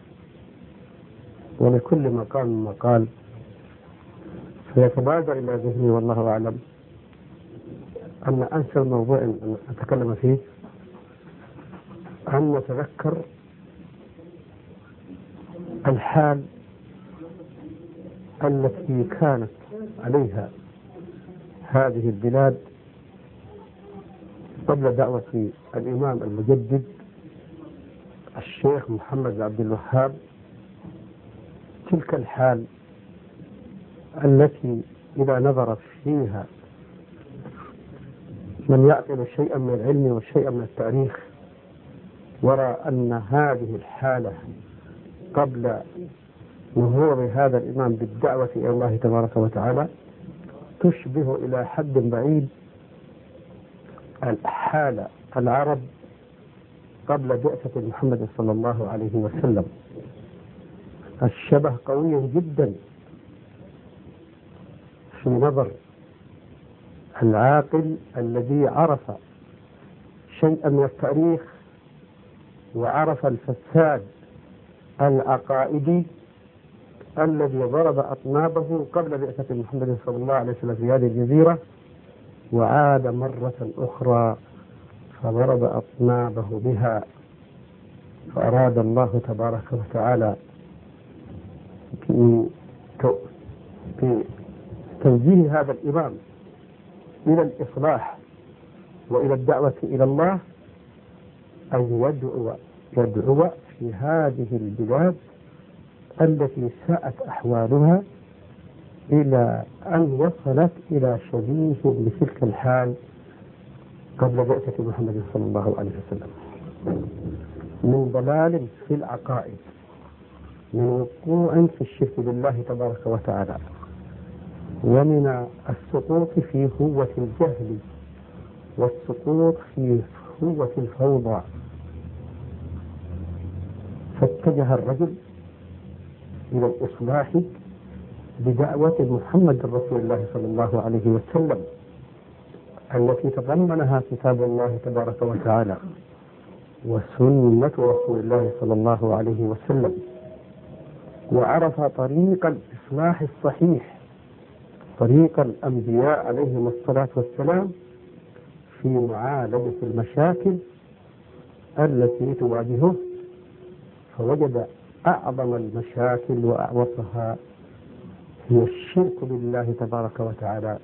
ولكل مقام مقال، فيتبادر إلى ذهني والله أعلم أن أنسب موضوع أتكلم فيه أن نتذكر الحال التي كانت عليها هذه البلاد قبل دعوة الإمام المجدد الشيخ محمد بن عبد الوهاب. تلك الحال التي إذا نظر فيها من يعقل شيئا من العلم وشيئا من التاريخ ورى أن هذه الحالة قبل ظهور هذا الإمام بالدعوة إلى الله تبارك وتعالى تشبه إلى حد بعيد الحالة العرب قبل بعثة محمد صلى الله عليه وسلم. الشبه قوي جدا في نظر العاقل الذي عرف شيئا من التاريخ وعرف الفساد العقائدي الذي ضرب أطنابه قبل بعثة محمد صلى الله عليه وسلم في هذه الجزيرة، وعاد مرة أخرى فضرب أطنابه بها. فأراد الله تبارك وتعالى في توجيه هذا الإمام إلى الإصلاح وإلى الدعوة إلى الله أن يدعو في هذه البلاد التي ساءت أحوالها إلى أن وصلت إلى شبيه بتلك الحال قبل بعثة محمد صلى الله عليه وسلم، من ضلال في العقائد، من وقوع في الشرك بالله تبارك وتعالى، ومن السقوط في هوة الجهل والسقوط في هوة الفوضى. فاتجه الرجل إلى الإصلاح بدعوة محمد رسول الله صلى الله عليه وسلم التي تضمنها كتاب الله تبارك وتعالى وسنة رسول الله صلى الله عليه وسلم، وعرف طريق الإصلاح الصحيح، طريق الأنبياء عليهم الصلاة والسلام في معالجة المشاكل التي تواجهه، فوجد أعظم المشاكل وأعوصها هي الشرك بالله تبارك وتعالى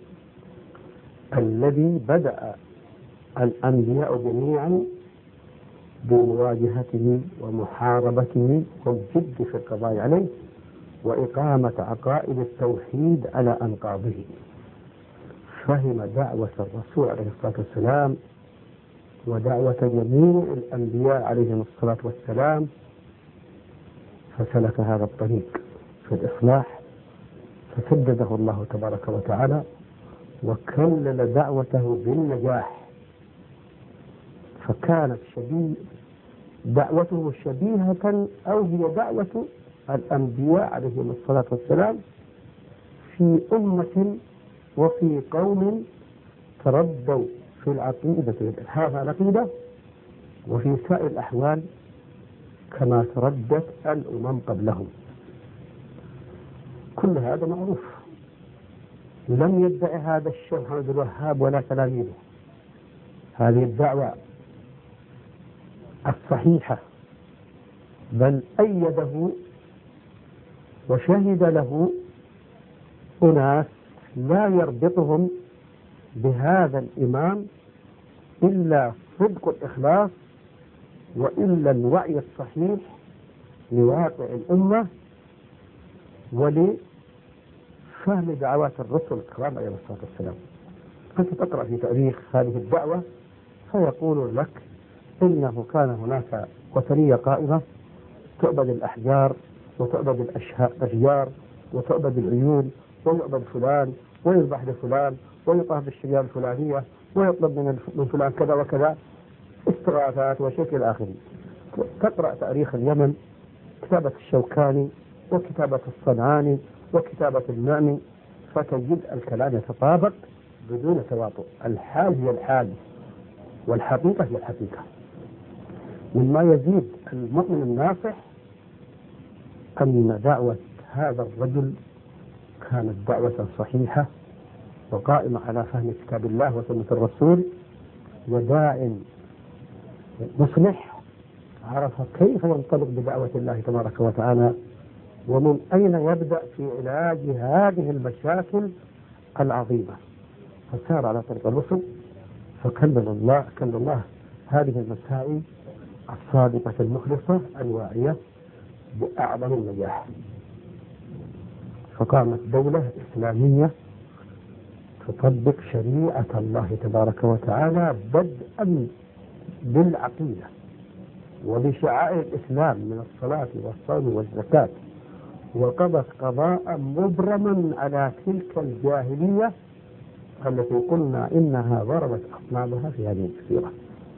الذي بدأ الأنبياء جميعا بمواجهته ومحاربته والجد في القضاء عليه وإقامة عقائد التوحيد على أنقاضه. فهم دعوة الرسول عليه الصلاة والسلام ودعوة جميع الأنبياء عليهم الصلاة والسلام، فسلك هذا الطريق في الإصلاح، فسدده الله تبارك وتعالى وكلل دعوته بالنجاح، فكانت دعوته شبيهة أو هي دعوة الأنبياء عليهم الصلاة والسلام في أمة وفي قوم تردوا في العقيدة والإلحاح على العقيدة وفي سائر الأحوال كما تردت الأمم قبلهم. كل هذا معروف، لم يدعي هذا الشيخ محمد بن الوهاب ولا تلاميذه هذه الدعوة الصحيحة، بل أيده وشهد له أناس لا يربطهم بهذا الإمام إلا صدق الإخلاص وإلا الوعي الصحيح لواقع الأمة ولفهم دعوات الرسل الكرام عليه الصلاة والسلام. أنت تقرأ في تاريخ هذه الدعوة فيقول لك إنه كان هناك وثنية قائمة تعبد الأحجار وتعبد الأشجار وتعبد العيون ويعبد فلان ويذبح لفلان ويطاف بالشجار الفلانية ويطلب من فلان كذا وكذا، استغاثات وشكل آخر. تقرأ تاريخ اليمن كتابة الشوكاني وكتابة الصنعاني وكتابة النعمي، فتجد الكلام يتطابق بدون تواطؤ. الحال هي الحال والحقيقة هي الحقيقة. مما يزيد المؤمن الناصح أن دعوة هذا الرجل كانت دعوة صحيحة وقائمة على فهم كتاب الله وسنة الرسول، وداع مصلح عرف كيف ينطلق بدعوة الله تبارك وتعالى ومن أين يبدأ في علاج هذه المشاكل العظيمة، فسار على طريق الرسل فكلل الله هذه المسائل الصادقة المخلصة الواعية بأعظم النجاح. فقامت دولة إسلامية تطبق شريعة الله تبارك وتعالى بدءا بالعقيدة وبشعائر الإسلام من الصلاة والصوم والزكاة، وقضت قضاء مبرما على تلك الجاهلية التي قلنا إنها ضربت أطنابها في هذه الجزيرة.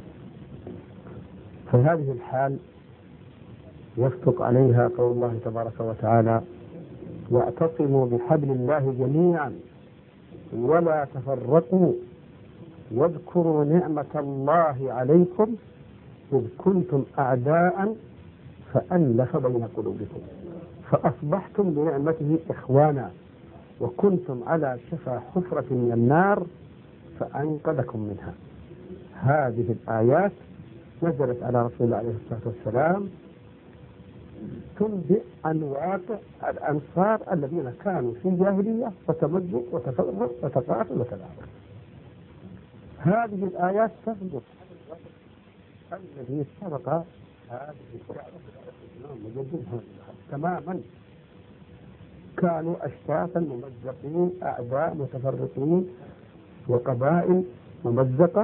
فهذه الحال يصدق عليها قول الله تبارك وتعالى: واعتصموا بحبل الله جميعا ولا تفرقوا واذكروا نعمة الله عليكم إذ كنتم أعداء فألف بين قلوبكم فأصبحتم بنعمته إخوانا وكنتم على شفا حفرة من النار فأنقذكم منها. هذه الآيات نزلت على رسول الله عليه الصلاة والسلام تنبئ عن واقع الأنصار الذين كانوا في جاهلية وتمزق وتفرق وتقاتل وتدابر. هذه الآيات تثبت الذي سبق هذه الدعوة تماما، كانوا أشتاتا ممزقين أعداء متفرقين وقبائل ممزقة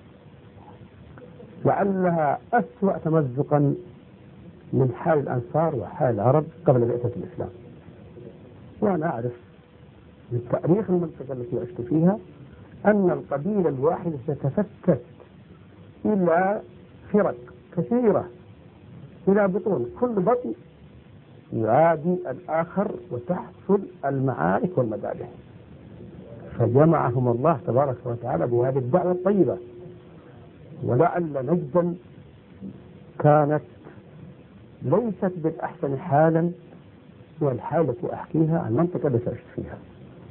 لعلها أسوأ تمزقا من حال الأنصار وحال العرب قبل بعثة الإسلام. وأنا أعرف من تاريخ المنطقة التي عشت فيها أن القبيلة الواحدة تتفتت إلى فرق كثيرة، إلى بطون، كل بطن يعادي الآخر وتحصل المعارك والمذابح. فجمعهم الله تبارك وتعالى بهذه الدعوة الطيبة. ولعل نجدا كانت ليست بالأحسن حالا والحالة أحكيها عن منطقة التي عشت فيها.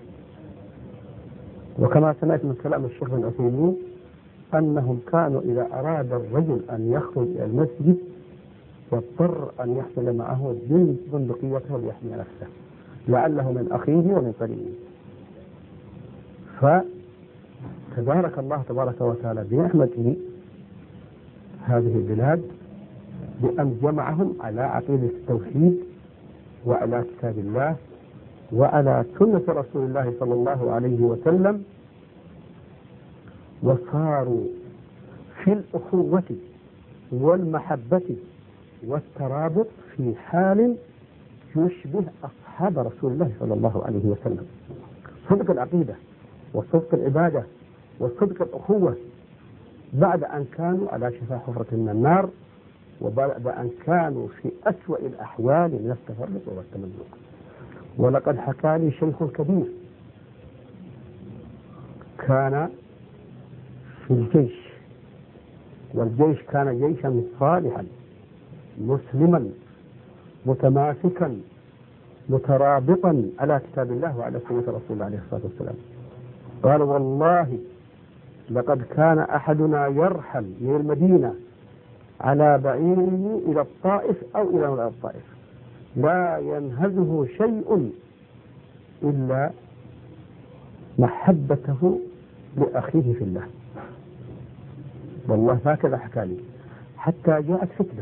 وكما سمعت من كلام الشيخ ابن عثيمين أنهم كانوا إذا أراد الرجل أن يخرج إلى المسجد واضطر أن يحمل معه بندقيته ليحمي نفسه لعله من أخيه ومن قريبه. فتبارك الله تبارك وتعالى بنعمته هذه البلاد بأن جمعهم على عقيدة التوحيد وعلى كتاب الله وعلى سنة رسول الله صلى الله عليه وسلم، وصاروا في الأخوة والمحبة والترابط في حال يشبه أصحاب رسول الله صلى الله عليه وسلم. صدق العقيدة وصدق العبادة وصدق الأخوة بعد أن كانوا على شفا حفرة من النار وبعد أن كانوا في أسوأ الأحوال من التفرق والتمزق. ولقد حكى لي شيخ كبير كان في الجيش، والجيش كان جيشا صالحا مسلما متماسكا مترابطا على كتاب الله وعلى سنة رسول الله عليه الصلاة والسلام. قال: والله لقد كان أحدنا يرحل من المدينة على بعيره إلى الطائف أو إلى مولى الطائف لا ينهزه شيء إلا محبته لأخيه في الله. والله هكذا حكى لي، حتى جاءت فتنة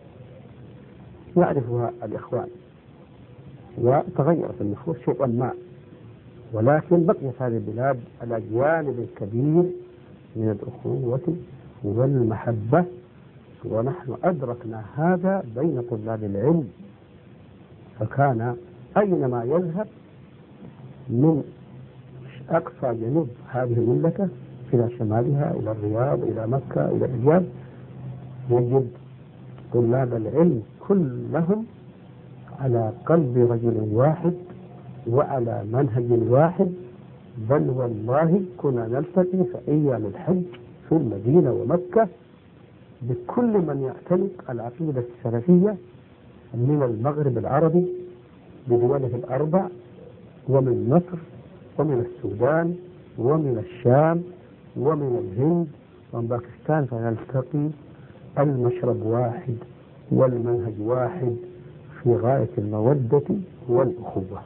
يعرفها الإخوان وتغيرت النفوس شيئا ما، ولكن بقيت هذه البلاد على جانب كبير من الأخوة والمحبة، ونحن أدركنا هذا بين طلاب العلم. فكان أينما يذهب من أقصى جنوب هذه المملكة إلى شمالها إلى الرياض إلى مكة إلى الرياض يجد طلاب العلم كلهم على قلب رجل واحد وعلى منهج واحد، بل والله كنا نلتقي في أيام الحج في المدينة ومكة بكل من يعتنق العقيدة السلفية من المغرب العربي بدوله الأربع، ومن مصر، ومن السودان، ومن الشام، ومن الهند، ومن باكستان، فنلتقي المشرب واحد والمنهج واحد في غاية المودة والأخوة.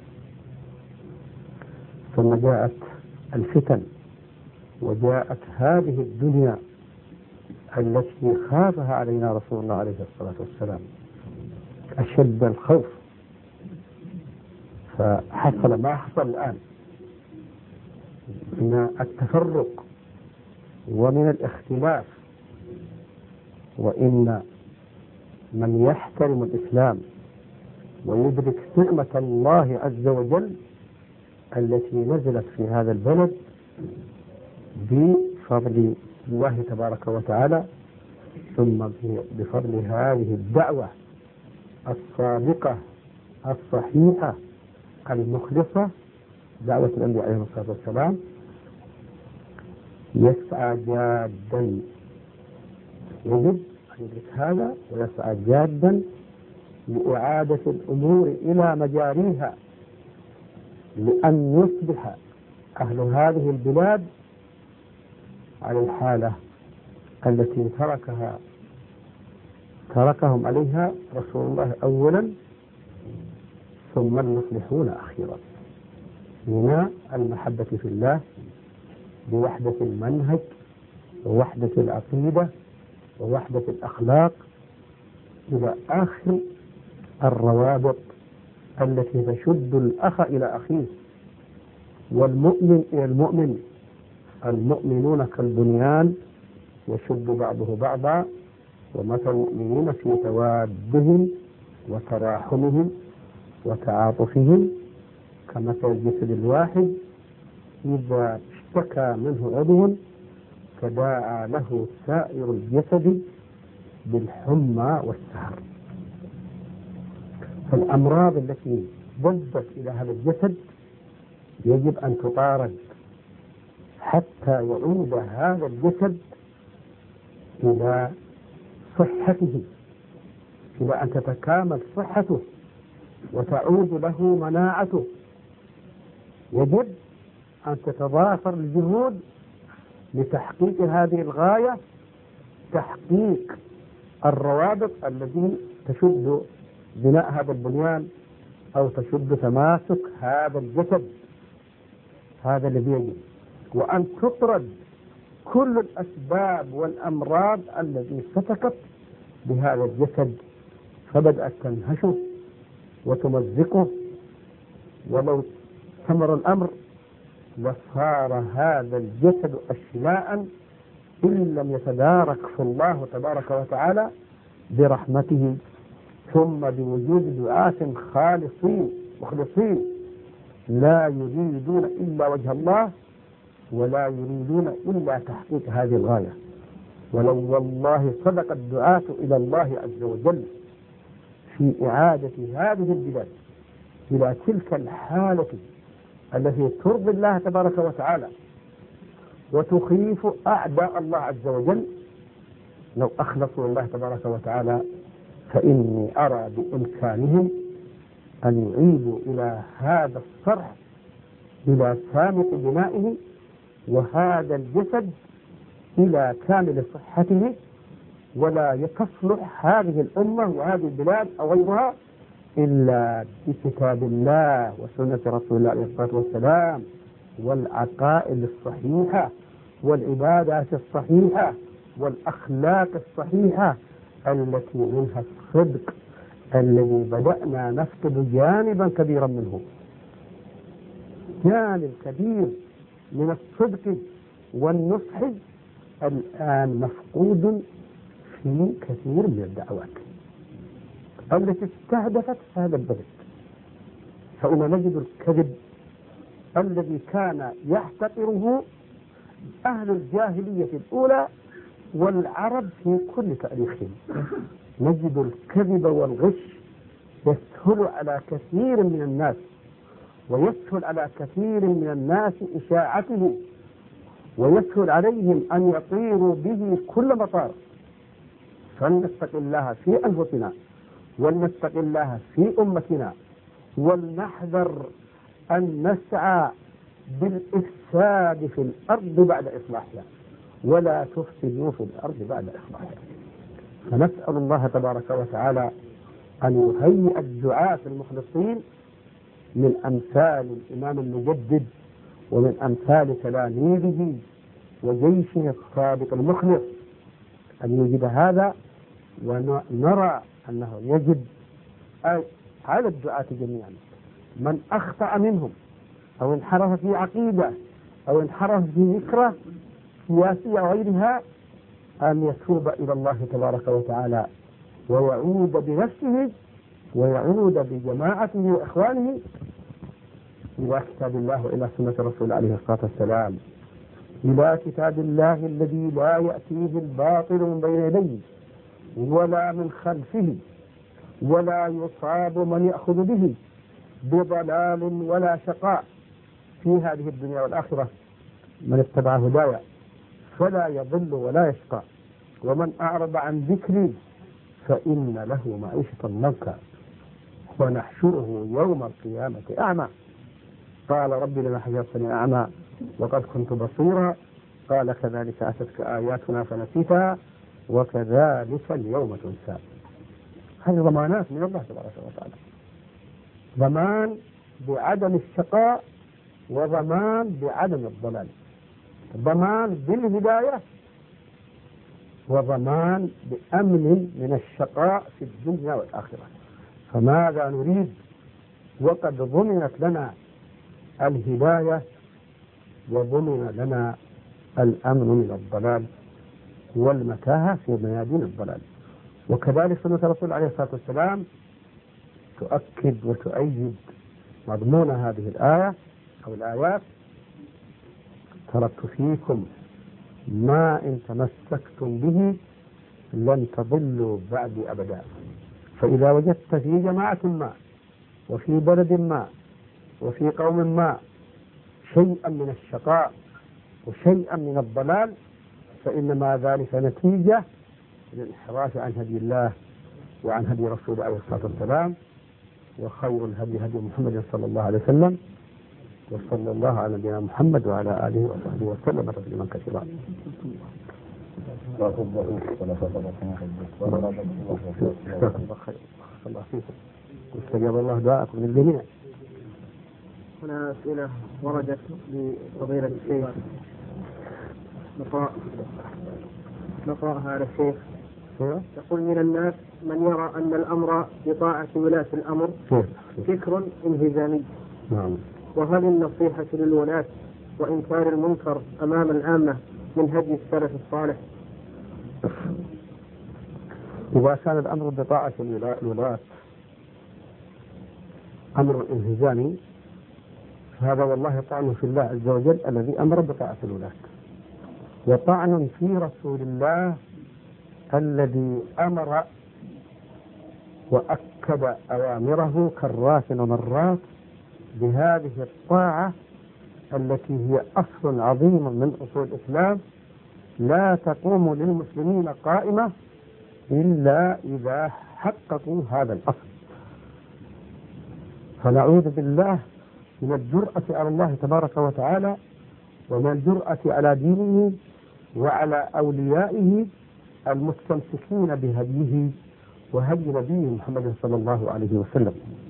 ثم جاءت الفتن وجاءت هذه الدنيا التي خافها علينا رسول الله عليه الصلاة والسلام أشد الخوف، فحصل ما حصل الآن من التفرق ومن الاختلاف. وإن من يحترم الإسلام ويدرك نعمة الله عز وجل التي نزلت في هذا البلد بفضل الله تبارك وتعالى، ثم بفضل هذه الدعوة الصادقة الصحيحة المخلصة، دعوة الأنبياء عليهم الصلاة والسلام، يسعى جادا، يجب أن يدرك هذا ويسعى جادا لإعادة الأمور إلى مجاريها، لأن يصبح أهل هذه البلاد على الحالة التي تركهم عليها رسول الله أولا ثم المصلحون أخيرا، من المحبة في الله بوحدة المنهج ووحدة العقيدة ووحدة الأخلاق إلى آخر الروابط التي تشد الأخ إلى أخيه والمؤمن إلى المؤمن. المؤمنون كالبنيان يشد بعضه بعضا، ومثل المؤمنين في توادهم وتراحمهم وتعاطفهم كمثل الجسد الواحد إذا اشتكى منه عضو تداعى له سائر الجسد بالحمى والسهر. فالأمراض التي ضدت إلى هذا الجسد يجب أن تطارد حتى يعود هذا الجسد إلى صحته، إلى أن تتكامل صحته وتعود له مناعته. يجب أن تتضافر الجهود لتحقيق هذه الغاية، تحقيق الروابط التي تشد بناء هذا البنيان أو تشد تماسك هذا الجسد. هذا الذي يجب، وأن تطرد كل الأسباب والأمراض التي فتكت بهذا الجسد فبدأت تنهشه وتمزقه، ولو استمر الأمر لصار هذا الجسد أشلاء إن لم يتداركه الله تبارك وتعالى برحمته، ثم بوجود دعاة خالصين مخلصين لا يريدون إلا وجه الله ولا يريدون إلا تحقيق هذه الغاية. ولو والله صدق الدعاة إلى الله عز وجل في إعادة هذه البلاد إلى تلك الحالة التي ترضي الله تبارك وتعالى وتخيف أعداء الله عز وجل، لو أخلصوا الله تبارك وتعالى فإني أرى بإمكانهم أن يعيدوا إلى هذا الصرح إلى سامق بنائه وهذا الجسد إلى كامل صحته، ولا تصلح هذه الأمة وهذه البلاد أو غيرها إلا بكتاب الله وسنة رسول الله عليه الصلاة والسلام والعقائد الصحيحة والعبادات الصحيحة والأخلاق الصحيحة التي منها الصدق الذي بدأنا نفقد جانبا كبيرا منه. جانب كبير من الصدق والنصح الآن مفقود في كثير من الدعوات التي استهدفت هذا البلد. فإن نجد الكذب الذي كان يحتقره أهل الجاهلية الأولى والعرب في كل تاريخهم، نجد الكذب والغش يسهل على كثير من الناس، ويسهل على كثير من الناس إشاعته، ويسهل عليهم أن يطيروا به كل مطار. فلنتق الله في أنفسنا، ولنتق الله في أمتنا، ولنحذر أن نسعى بالإفساد في الأرض بعد إصلاحها، ولا تفسدوا في الأرض بعد إصلاحها. فنسأل الله تبارك وتعالى أن يهيئ الدعاة المخلصين من أمثال الإمام المجدد، ومن أمثال تلاميذه وجيشه الصادق المخلص، أن يجد هذا. ونرى أنه يجب على الدعاة جميعا من أخطأ منهم أو انحرف في عقيدة أو انحرف في ذكرى سياسية وغيرها أن يتوب إلى الله تبارك وتعالى، ويعود بنفسه ويعود بجماعته وإخوانه إلى كتاب الله وإلى سنة الرسول عليه الصلاة والسلام، إلى كتاب الله الذي لا يأتيه الباطل من بين يديه ولا من خلفه، ولا يصاب من يأخذ به بضلال ولا شقاء في هذه الدنيا والآخرة. من اتبع هدايا فلا يضل ولا يشقى، ومن أعرض عن ذكري فإن له معيشة ضنكا ونحشره يوم القيامة أعمى. قال رب لما حشرتني أعمى وقد كنت بصيرا، قال كذلك أتتك آياتنا فنسيتها وكذلك اليوم تنسى. هذه ضمانات من الله تبارك وتعالى، ضمان بعدم الشقاء وضمان بعدم الضلال، ضمان بالهداية وضمان بأمن من الشقاء في الدنيا والآخرة. فماذا نريد وقد ضمنت لنا الهداية وضمن لنا الأمن من الضلال والمتاهة في ميادين الضلال؟ وكذلك سنة الرسول عليه الصلاة والسلام تؤكد وتؤيد مضمون هذه الآية أو الآيات: تركت فيكم ما إن تمسكتم به لن تضلوا بعدي أبدا. فإذا وجدت في جماعة ما وفي بلد ما وفي قوم ما شيئا من الشقاء وشيئا من الضلال فإنما ذلك نتيجة للانحراف عن هدي الله وعن هدي رسوله عليه الصلاة والسلام. وخير الهدي هدي محمد صلى الله عليه وسلم، وصلى الله على نبينا محمد وعلى آله وصحبه وسلم تسليما كثيرا. الله فيكم واستجاب الله دعاءكم للجميع. هنا أسئلة وردت لفضيلة الشيخ نقرأها على الشيخ. يقول: من الناس من يرى أن الأمر بطاعة ولاة الأمر فكر انهزامي، وهل النصيحة للولاة وإنكار المنكر أمام العامة من هدي السلف الصالح؟ إذا كان الأمر بطاعة الولاة أمر انهزامي هذا والله طعن في الله عز وجل الذي أمر بطاعة الولاة، وطعن في رسول الله الذي أمر وأكد أوامره كرات ومرات بهذه الطاعة التي هي أصل عظيم من أصول الإسلام لا تقوم للمسلمين قائمة إلا إذا حققوا هذا الأصل. فنعوذ بالله من الجرأة على الله تبارك وتعالى، ومن الجرأة على دينه وعلى أوليائه المستمسكين بهديه وهدي نبيه محمد صلى الله عليه وسلم.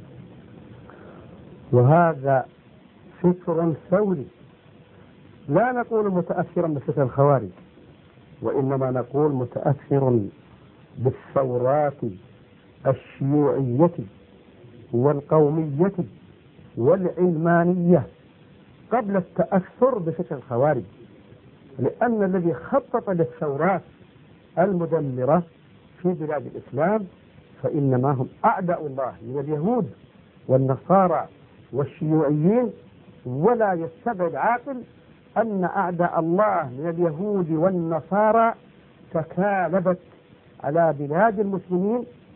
وهذا فكر ثوري، لا نقول متأثرا بفكر الخوارج، وإنما نقول متأثر بالثورات الشيوعية والقومية والعلمانية قبل التأثر بفكر الخوارج، لأن الذي خطط للثورات المدمرة في بلاد الإسلام فإنما هم أعداء الله من اليهود والنصارى والشيوعيين. ولا يستبعد عاقل أن أعداء الله من اليهود والنصارى تكالبت على بلاد المسلمين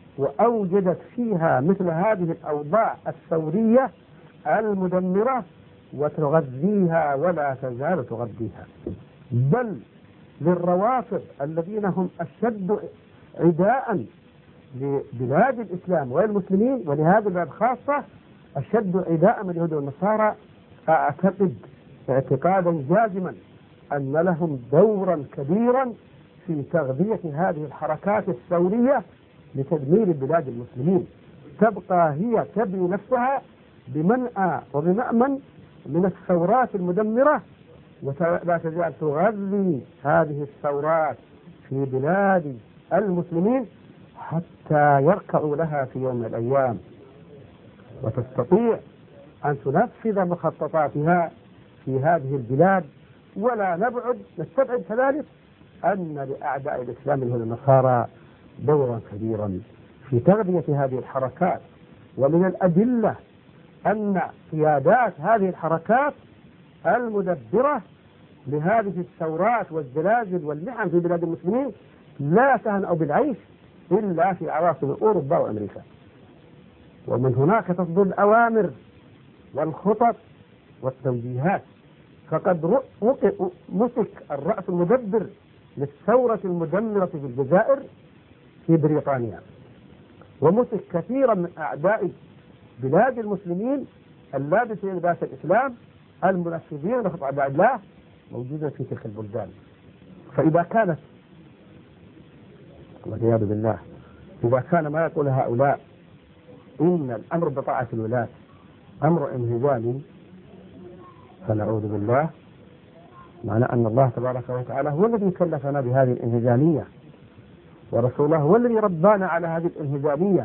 وأوجدت فيها مثل هذه الأوضاع الثورية المدمرة وتغذيها ولا تزال تغذيها، بل للروافض الذين هم أشد عداء لبلاد الإسلام والمسلمين، ولهذا الباب خاصة أشد عداء من اليهود والنصارى. أعتقد اعتقادا جازما أن لهم دورا كبيرا في تغذية هذه الحركات الثورية لتدمير بلاد المسلمين. تبقى هي تبني نفسها بمنأى وبمأمن من الثورات المدمرة، ولا تزال تغذي هذه الثورات في بلاد المسلمين حتى يركعوا لها في يوم من الأيام وتستطيع أن تنفذ مخططاتها في هذه البلاد. ولا نستبعد كذلك أن لأعداء الإسلام اليهود والنصارى دورا كبيرا في تغذية هذه الحركات. ومن الأدلة أن قيادات هذه الحركات المدبرة لهذه الثورات والزلازل والمحن في بلاد المسلمين لا تهنأ بالعيش إلا في عواصم أوروبا وأمريكا، ومن هناك تصدر الأوامر والخطط والتوجيهات. فقد مسك الرأس المدبر للثورة المدمرة في الجزائر في بريطانيا، ومسك كثيرا من أعداء بلاد المسلمين اللابسين لباس الإسلام المنفذين لخطط أعداء الله موجودة في تلك البلدان. فإذا كانت والعياذ بالله إذا كان ما يقول هؤلاء إن الأمر بطاعة الولاة أمر انهزامي، فنعوذ بالله، معنى أن الله تبارك وتعالى هو الذي كلفنا بهذه الانهزامية، ورسول الله هو الذي ربانا على هذه الانهزامية،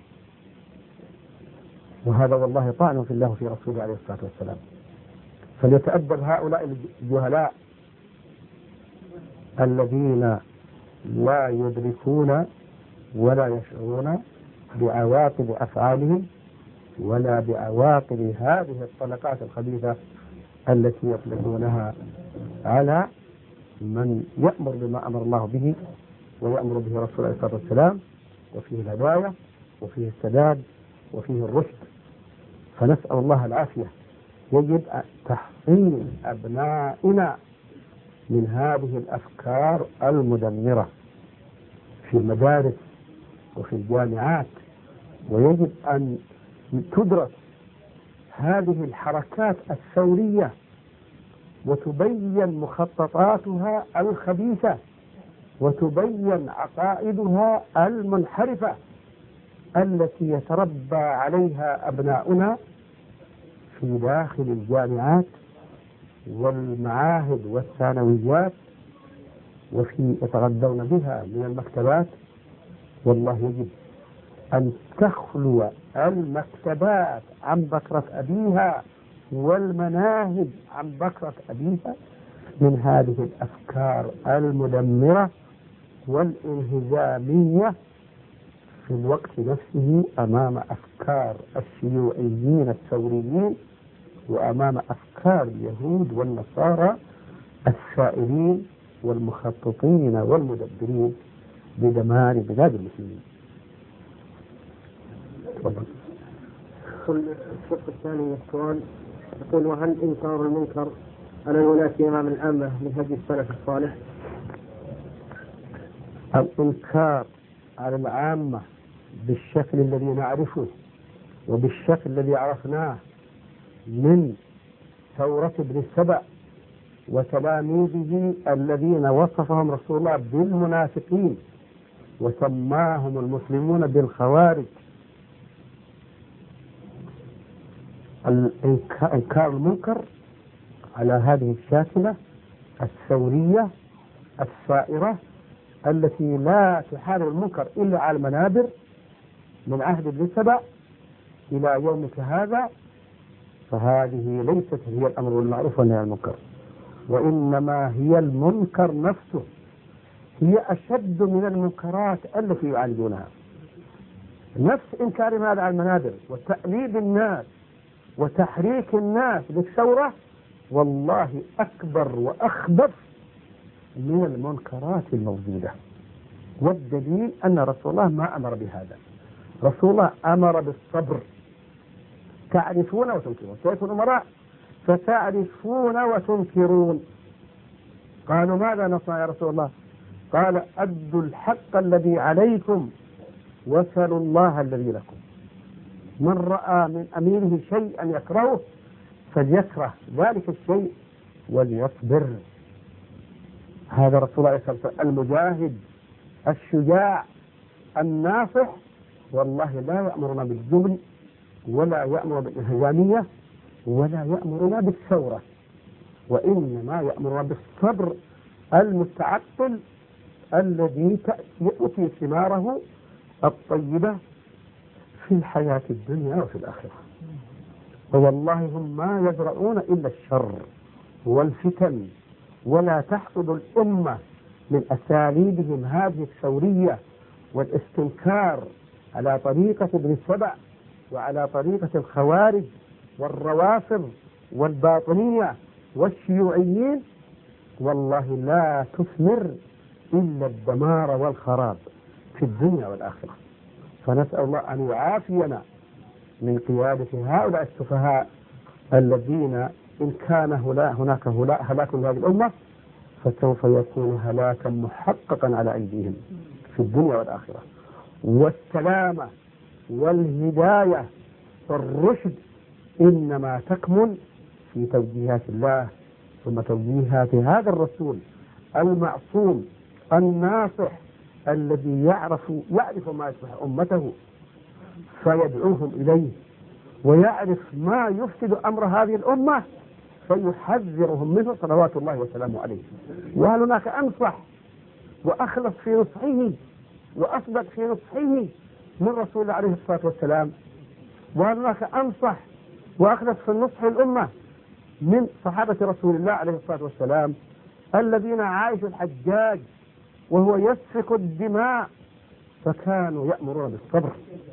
وهذا والله طعن في الله في رسوله عليه الصلاة والسلام. فليتأدب هؤلاء الجهلاء الذين لا يدركون ولا يشعرون بعواقب أفعالهم ولا بعواقب هذه الطلقات الخبيثة التي يطلقونها على من يأمر بما أمر الله به ويأمر به رسول عليه الصلاة والسلام، وفيه الهداية وفيه السداد وفيه الرشد. فنسأل الله العافية. يجب تحصين أبنائنا من هذه الأفكار المدمرة في المدارس وفي الجامعات، ويجب أن تدرس هذه الحركات الثورية وتبين مخططاتها الخبيثة وتبين عقائدها المنحرفة التي يتربى عليها أبناؤنا في داخل الجامعات والمعاهد والثانويات وفي يتغذون بها من المكتبات. والله يجب أن تخلو المكتبات عن بكرة أبيها والمناهج عن بكرة أبيها من هذه الأفكار المدمرة والانهزامية في الوقت نفسه أمام أفكار الشيوعيين الثوريين وأمام أفكار اليهود والنصارى السائرين والمخططين والمدبرين بدمار بلاد المسلمين. الشق الثاني من السؤال يقول: وهل إنكار المنكر على الولاة أمام العامة من هدي السلف الصالح؟ الإنكار على العامة بالشكل الذي نعرفه وبالشكل الذي عرفناه من ثورة ابن السبع وتلاميذه الذين وصفهم رسول الله بالمنافقين وسماهم المسلمون بالخوارج. إنكار المنكر على هذه الشاكلة الثورية الثائرة التي لا تحارب المنكر إلا على المنابر من عهد ابن سبع إلى يومك هذا، فهذه ليست هي الأمر بالمعروف والنهي عن المنكر، وإنما هي المنكر نفسه، هي أشد من المنكرات التي يعالجونها. نفس إنكار هذا على المنابر وتأليب الناس وتحريك الناس للثورة والله أكبر وأخبث من المنكرات الموجودة. والدليل أن رسول الله ما أمر بهذا، رسول الله أمر بالصبر، تعرفون وتنكرون، كيف الأمراء فتعرفون وتنكرون. قالوا ماذا نصنع يا رسول الله؟ قال أدوا الحق الذي عليكم وسلوا الله الذي لكم. من رأى من أميره شيئا يكرهه فليكره ذلك الشيء وليصبر. هذا رسول الله صلى الله عليه وسلم المجاهد الشجاع الناصح، والله لا يأمرنا بالجبن ولا يأمر بالإنهزامية ولا يأمرنا بالثورة، وإنما يأمرنا بالصبر المتعطل الذي يؤتي ثماره الطيبة في الحياة الدنيا وفي الآخرة. فوالله هم ما يزرعون إلا الشر والفتن، ولا تحصد الأمة من أساليبهم هذه الثورية والاستنكار على طريقة ابن سبع وعلى طريقة الخوارج والروافض والباطنية والشيوعيين، والله لا تثمر إلا الدمار والخراب في الدنيا والآخرة. فنسأل الله أن يعافينا من قيادة هؤلاء السفهاء الذين إن كان هناك هلاك لهذه الأمة فسوف يكون هلاكا محققا على أيديهم في الدنيا والآخرة. والسلامة والهداية والرشد إنما تكمن في توجيهات الله ثم توجيهات هذا الرسول المعصوم الناصح الذي يعرف ما يصلح أمته فيدعوهم إليه، ويعرف ما يفسد أمر هذه الأمة فيحذرهم منه صلوات الله وسلامه عليه. وهل هناك أنصح وأخلص في نصحه وأصدق في نصحه من رسول الله عليه الصلاة والسلام؟ وهل هناك أنصح وأخلص في النصح الأمة من صحابة رسول الله عليه الصلاة والسلام الذين عايشوا الحجاج وهو يسفك الدماء فكانوا يأمرون بالصبر؟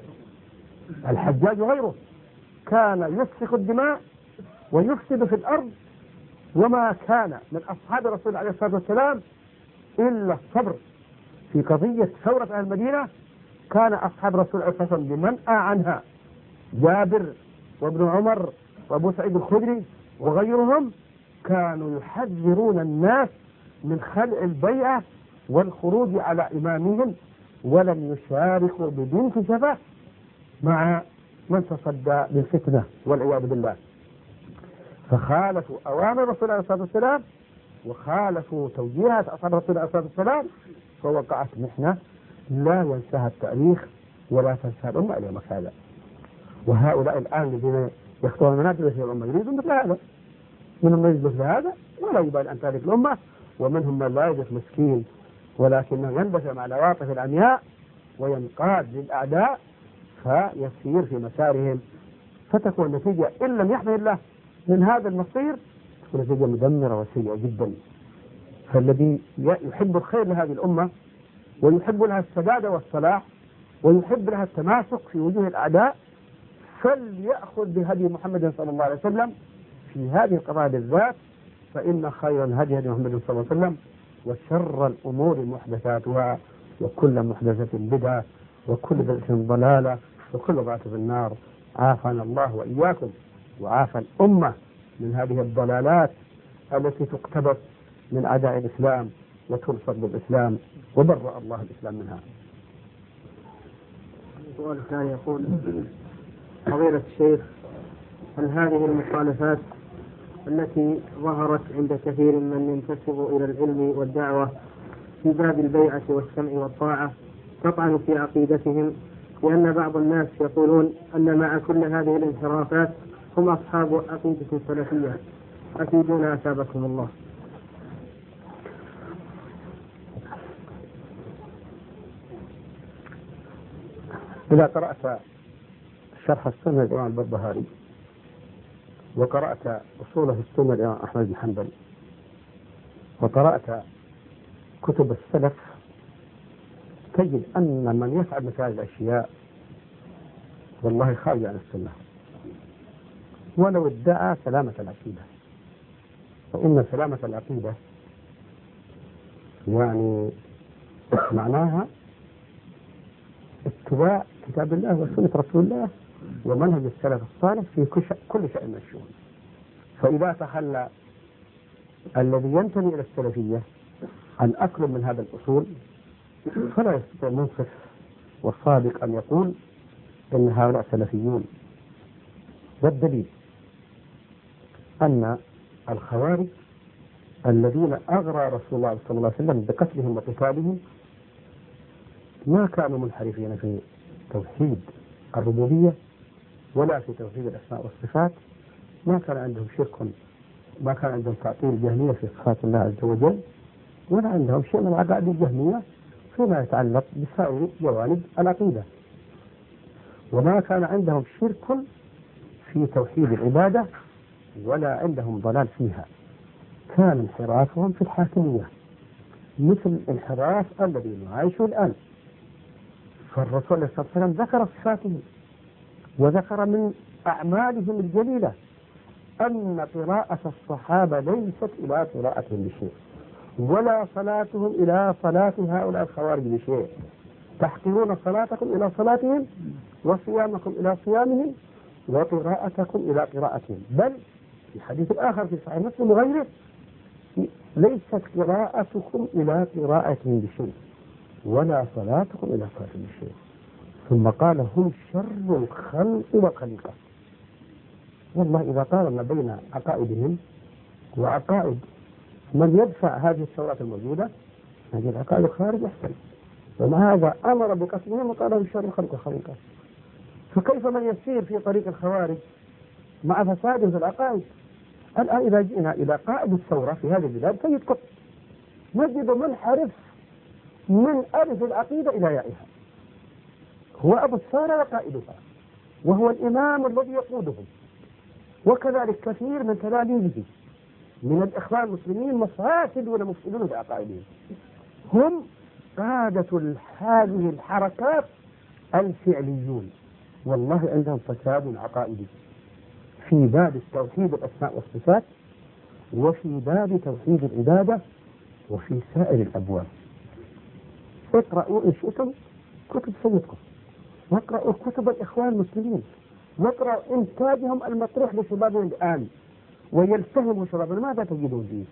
الحجاج وغيره كان يسفك الدماء ويفسد في الأرض، وما كان من أصحاب رسول الله عليه الصلاة والسلام إلا الصبر. في قضية ثورة أهل المدينة كان أصحاب رسول الله عليه الصلاة والسلام بمنأى عنها، جابر وابن عمر وأبو سعيد الخدري وغيرهم كانوا يحذرون الناس من خلع البيعة والخروج على إمامهم، ولم يشاركوا بدون كشفة مع من تصدى للفتنة والعياذ بالله. فخالفوا أوامر رسول الله عليه الصلاة والسلام وخالفوا توجيهات أصحاب رسول الله عليه الصلاة والسلام، فوقعت محنة لا ينساها التاريخ ولا تنساها الأمة اليوم هذا. وهؤلاء الآن الذين يخطون منازل في الأمة يريدون مثل هذا، منهم من يجلس مثل هذا ولا يبالي أن تهلك الأمة، ومنهم من لا يجلس مسكين ولكنه ينبث مع العواطف العمياء وينقاد للأعداء فيسير في مسارهم، فتكون النتيجة إن لم يحمل الله من هذا المصير تكون نتيجة مدمرة وسيئة جدا. فالذي يحب الخير لهذه الأمة ويحب لها السداد والصلاح ويحب لها التماسك في وجوه الأعداء فليأخذ بهدي محمد صلى الله عليه وسلم في هذه القضايا بالذات، فإن خير الهدي هدي محمد صلى الله عليه وسلم، وشر الأمور محدثاتها وكل محدثة بدعة وكل بدعة ضلالة وكل ضلالة في النار. عافانا الله وإياكم وعافى الأمة من هذه الضلالات التي تقتبس من أعداء الإسلام وترصد بالإسلام، وبرأ الله الإسلام منها. السؤال الثاني يقول: فضيلة الشيخ، هل هذه المخالفات التي ظهرت عند كثير من ينتسب إلى العلم والدعوة في باب البيعة والسمع والطاعة تطعن في عقيدتهم؟ لأن بعض الناس يقولون أن مع كل هذه الانحرافات هم أصحاب عقيدة سلفية، أفيدونا أثابكم الله. إذا قرأت شرح السنة للإمام البربهاري وقرأت أصوله السنة للإمام أحمد بن حنبل وقرأت كتب السلف تجد أن من يفعل مثل هذه الأشياء والله خارج عن السنة ولو ادعى سلامة العقيدة. فإن سلامة العقيدة يعني معناها اتباع كتاب الله وسنة رسول الله ومنهج السلف الصالح في كل شيء من الشؤون. فإذا تخلى الذي ينتمي إلى السلفية عن أكل من هذا الأصول فلا يستطيع المنصف والصادق أن يقول إن هؤلاء سلفيون. والدليل أن الخوارج الذين أغرى رسول الله صلى الله عليه وسلم بقتلهم وقتالهم ما كانوا منحرفين في توحيد الربوبية ولا في توحيد الأسماء والصفات، ما كان عندهم شرك، ما كان عندهم تعطيل جهمية في صفات الله عز وجل، ولا عندهم شيء من العقائد الجهمية فيما يتعلق بسائر جوانب العقيدة، وما كان عندهم شرك في توحيد العبادة ولا عندهم ضلال فيها. كان انحرافهم في الحاكمية مثل انحراف الذي نعيشه الآن. فالرسول صلى الله عليه وسلم ذكر صفاتهم وذكر من أعمالهم الجليلة أن قراءة الصحابة ليست إلى قراءتهم بشيء، ولا صلاتهم إلى صلاة هؤلاء الخوارج بشيء. تحقرون صلاتكم إلى صلاتهم وصيامكم إلى صيامهم وقراءتكم إلى قراءتهم. بل في حديث آخر في صحيح مسلم وغيره ليست قراءتكم إلى قراءتهم بشيء ولا صلاتكم إلى صلاتهم بشيء. ثم قال هم شر الخلق وخليقة. والله إذا قارنا بين عقائدهم وعقائد من يدفع هذه الثورات الموجودة هذه العقائد الخارج أحسن، ومع هذا أمر بقتلهم وقال هم شر الخلق وخليقة. فكيف من يسير في طريق الخوارج مع فساد في العقائد؟ الآن إذا جئنا إلى قائد الثورة في هذه البلاد سيد قطب نجد منحرف من ألف العقيدة إلى يائها، هو أبو الثورة وقائدها وهو الإمام الذي يقودهم، وكذلك كثير من تلاميذه من الإخوان المسلمين مفاسدون مفسدون بعقائدهم، هم قادة هذه الحركات الفعليون. والله عندهم فساد عقائدي في باب توحيد الأسماء والصفات وفي باب توحيد العبادة وفي سائر الأبواب. اقرأوا إن شئتم كتب سيدكم، واقرأوا كتب الإخوان المسلمين، واقرأوا إنتاجهم المطروح لشبابهم الآن ويلتهموا شبابنا. ماذا تجدون فيه؟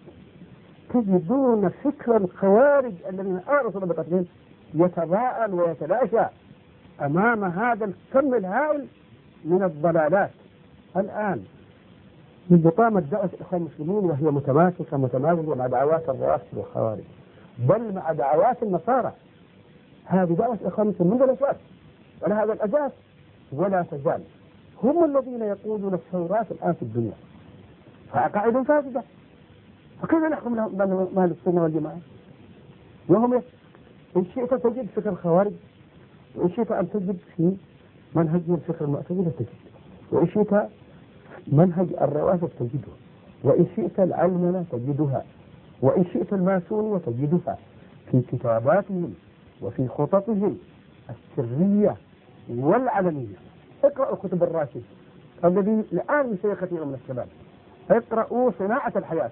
تجدون فكر الخوارج الذين أرسلوا بقتلهم يتضاءل ويتلاشى أمام هذا الكم الهائل من الضلالات. الآن منذ قامت دعوة الإخوان المسلمين وهي متماثلة مع دعوات الروافض والخوارج، بل مع دعوات النصارى. هذه دعوة الإخوان المسلمين منذ الأساس ولا هذا الأساس ولا تزال هم الذين يقودون الثورات الآن في الدنيا، فعقائد فاسدة. فكيف نحكم لهم أهل السنة والجماعة وهم إن شئت تجد فكر الخوارج، وإن شئت أن تجد في منهجهم فكر المعتزلة تجد، وإن شئت منهج الروافض تجده، وإن شئت العلمنة تجدها، وإن شئت الماسونية تجدها في كتاباتهم وفي خططهم السرية والعلنية. اقرأوا كتب الراشد الذي الآن يسير كثير من الشباب، اقرأوا صناعة الحياة،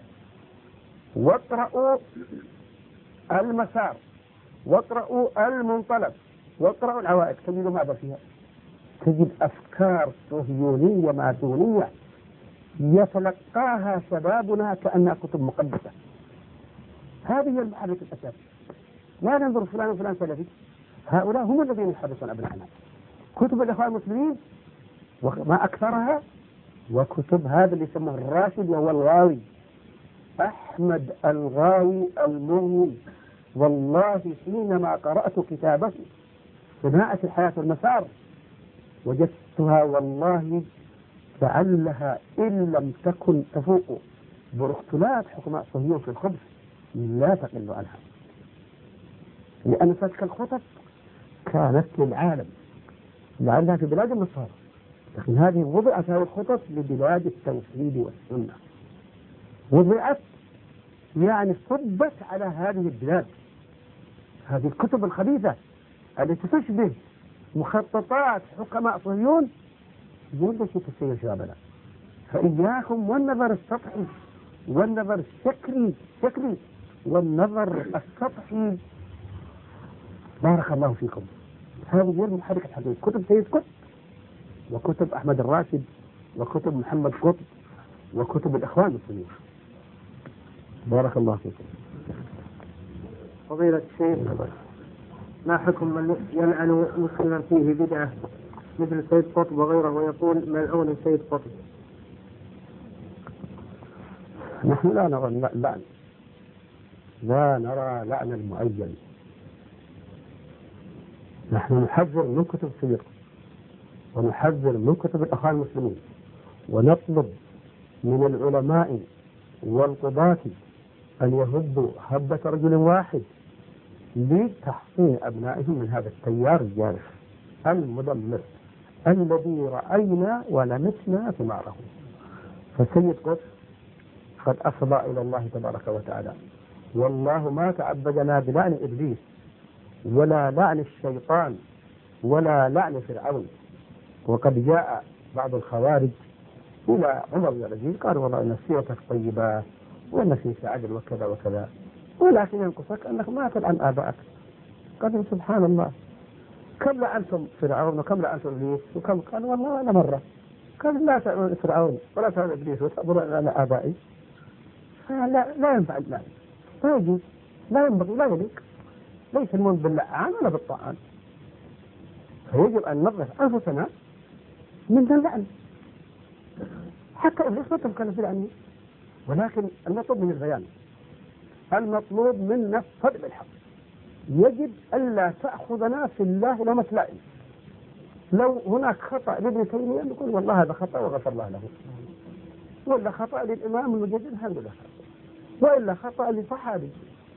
واقرأوا المسار، واقرأوا المنطلق، واقرأوا العوائد. تجدوا ماذا فيها؟ تجد أفكار صهيونية ماسونية يتلقاها شبابنا كأنها كتب مقدسة. هذه هي المحرك الأساسي. لا ننظر فلان وفلان سلفي، هؤلاء هم الذين يحدثون أبنائنا. كتب الإخوان المسلمين وما أكثرها، وكتب هذا اللي يسمى الراشد وهو الغاوي أحمد الغاوي المغني. والله حينما قرأت كتابه صناعة الحياة والمسار وجدتها والله لعلها إن لم تكن تفوق برختلات حكماء صهيون في الخبز لا تقل عنها، لأن تلك الخطط كانت للعالم لعلها في بلاد النصارى، لكن هذه وضعت هذه الخطط لبلاد التوحيد والسنة، وضعت يعني صبت على هذه البلاد. هذه الكتب الخبيثة التي تشبه مخططات حكماء صهيون يوجد في تسير شبابنا. فإياكم والنظر السطحي والنظر الشكلي والنظر السطحي. بارك الله فيكم. هذه غير محركة الحديث. كتب سيد قطب وكتب أحمد الراشد وكتب محمد قطب وكتب الإخوان المسلمين. بارك الله فيكم. فضيلة الشيخ، ما حكم من يلعن مسلما فيه بدعة مثل سيد قطب وغيره ويقول ملعون سيد قطب؟ نحن لا نرى اللعن، لا نرى لعن المعين. نحن نحذر من كتب سيد ونحذر من كتب الأخوان المسلمين، ونطلب من العلماء والقضاة أن يهبوا هبة رجل واحد لتحصين أبنائهم من هذا التيار الجارف المدمر الذي رأينا ولمسنا ثماره. فسيد قطب قد أفضى إلى الله تبارك وتعالى، والله ما تعبدنا بلعن إبليس ولا لعن الشيطان ولا لعن فرعون. وقد جاء بعض الخوارج إلى عمر بن العزيز قالوا والله إن سيرتك طيبة وإن فيك عدل وكذا وكذا، ولكن ينقصك أنك ما تلعن آبائك. قالوا سبحان الله، كم لعنتم فرعون وكم لعنتم إبليس وكم؟ قال والله أنا مرة. قال لا تلعنون فرعون ولا تلعنون إبليس وتأمرون على آبائي. لا ينفع اللعن، لا يجوز، لا ينبغي، لا يليق. ليس المؤمن باللعان ولا بالطعان، فيجب أن ننظف أنفسنا من اللعن. حتى إبليس ما تمكن في العن، ولكن المطلوب من البيان، المطلوب منا الصدق بالحق. يجب ألا تأخذنا في الله لومة لائم. لو هناك خطأ لابن تيمية نقول والله هذا خطأ وغفر الله له، ولا خطأ للإمام المجدد الحمد لله، وإلا خطأ لصحابي،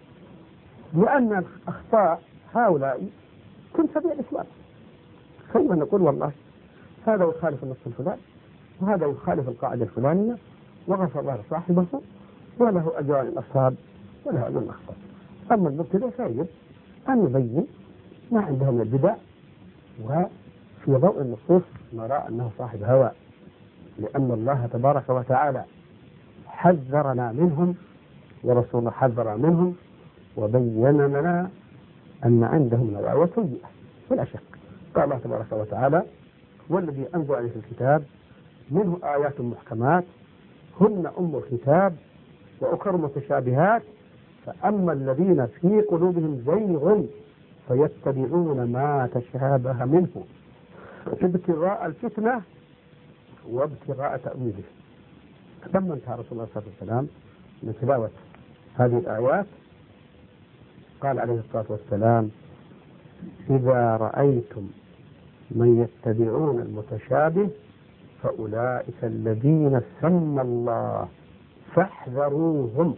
لأن أخطاء هؤلاء تنسب إلى الإسلام. ثم نقول والله هذا يخالف النص الفلاني وهذا يخالف القاعدة الفلانية وغفر الله صاحبه وله أجران الأصحاب وله أجر الأخطاء. أما المبتدع فيجب أن يبين ما عنده من البدع، وفي ضوء النصوص نرى أنه صاحب هوى، لأن الله تبارك وتعالى حذرنا منهم ورسوله حذر منهم وبين لنا أن عندهم نوايا سيئة ولا شك. قال الله تبارك وتعالى والذي أنزل عليه الكتاب منه آيات محكمات هن أم الكتاب وأخر متشابهات فأما الذين في قلوبهم زيغ فيتبعون ما تشابه منه ابتغاء الفتنة وابتغاء تأويله. لما انتهى رسول الله صلى الله عليه وسلم من تلاوة هذه الآيات قال عليه الصلاة والسلام إذا رأيتم من يتبعون المتشابه فأولئك الذين سمى الله فاحذروهم.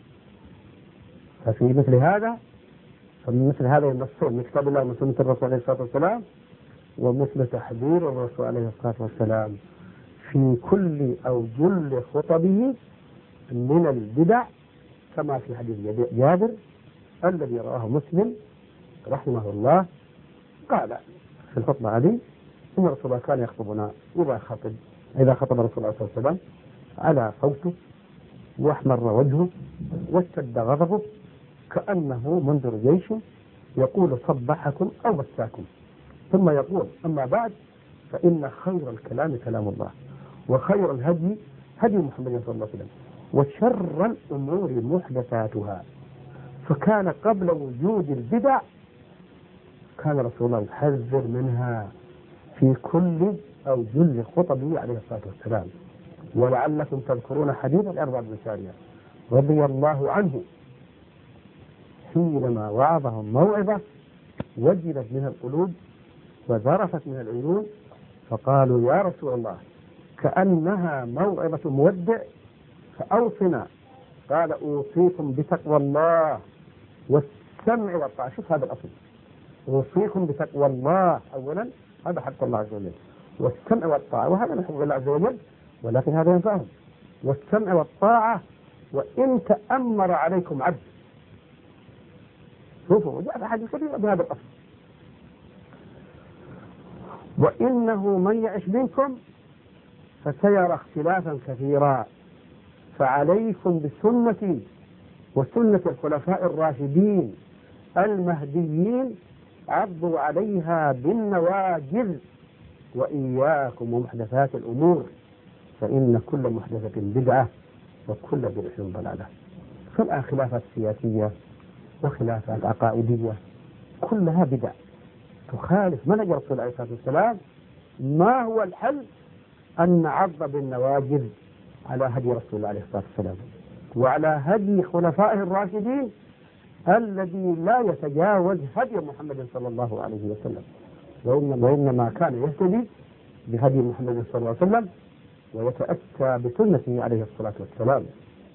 ففي مثل هذا فمن مثل هذا النصين من كتاب الله ومن سنة الرسول عليه الصلاة والسلام ومثل تحذير الرسول عليه الصلاة والسلام في كل أو جل خطبه من البدع كما في حديث جابر الذي رواه مسلم رحمه الله قال في الخطبة هذه إن رسول الله كان يخطبنا إذا خطب رسول الله صلى الله عليه وسلم على صوته واحمر وجهه واشتد غضبه كأنه منذر جيش يقول صبحكم أو مساكم، ثم يقول أما بعد فإن خير الكلام كلام الله وخير الهدي هدي محمد صلى الله عليه وسلم وشر الأمور محدثاتها. فكان قبل وجود البدع كان رسول الله يحذر منها في كل أو جل خطبه عليه الصلاة والسلام. ولعلكم تذكرون حديث الأربعة بن سارية رضي الله عنه حينما وعظهم موعظة وجلت منها القلوب وذرفت منها العيون فقالوا يا رسول الله كأنها موعظة مودع فأوصنا. قال أوصيكم بتقوى الله والسمع والطاعة. شوف هذا الأصل، أوصيكم بتقوى الله أولا، هذا حق الله عز وجل، والسمع والطاعة، وهذا من حق الله عز وجل ولكن هذا ينفعهم، والسمع والطاعة وإن تأمر عليكم عبد. شوفوا جاء أحد كثير بهذا الأصل. وإنه من يعش منكم فسيرى اختلافا كثيرا فعليكم بسنتي وسنة الخلفاء الراشدين المهديين عضوا عليها بالنواجذ وإياكم ومحدثات الأمور فإن كل محدثة بدعة وكل بدعة ضلالة. فالآن خلافات سياسية وخلافات عقائدية كلها بدع تخالف منهج رسول الله عليه الصلاة والسلام. ما هو الحل؟ أن نعض بالنواجذ على هدي رسول الله عليه الصلاة والسلام وعلى هدي خلفائه الراشدين الذي لا يتجاوز هدي محمد صلى الله عليه وسلم، وإنما كان يهتدي بهدي محمد صلى الله عليه وسلم ويتأتى بسنته عليه الصلاة والسلام.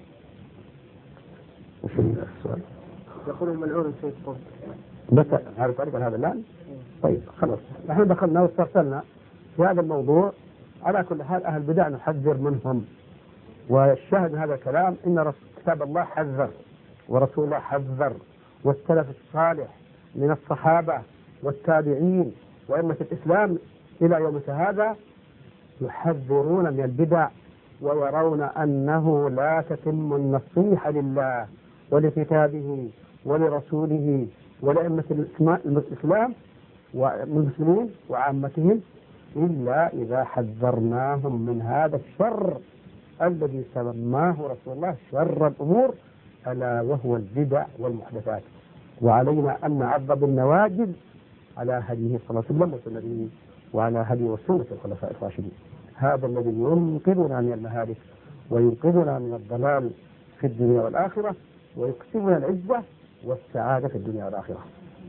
وش السؤال؟ يقول ملعون الشيخ قطب. بس عارف هذا الآن؟ طيب خلاص نحن دخلنا واسترسلنا في هذا الموضوع. على كل حال أهل البدع نحذر منهم، والشاهد من هذا الكلام إن كتاب الله حذر ورسول الله حذر والسلف الصالح من الصحابة والتابعين وأئمة الإسلام إلى يومك هذا يحذرون من البدع ويرون أنه لا تتم النصيحة لله ولكتابه ولرسوله ولأئمة الإسلام والمسلمين وعامتهم إلا إذا حذرناهم من هذا الشر الذي سماه رسول الله شر الأمور ألا وهو البدع والمحدثات. وعلينا أن نعض بالنواجذ على هديه صلى الله عليه وسلم وسنته وعلى هدي وسنة الخلفاء الراشدين. هذا الذي ينقذنا من المهالك وينقذنا من الضلال في الدنيا والآخرة ويكسبنا العزة والسعادة في الدنيا والآخرة.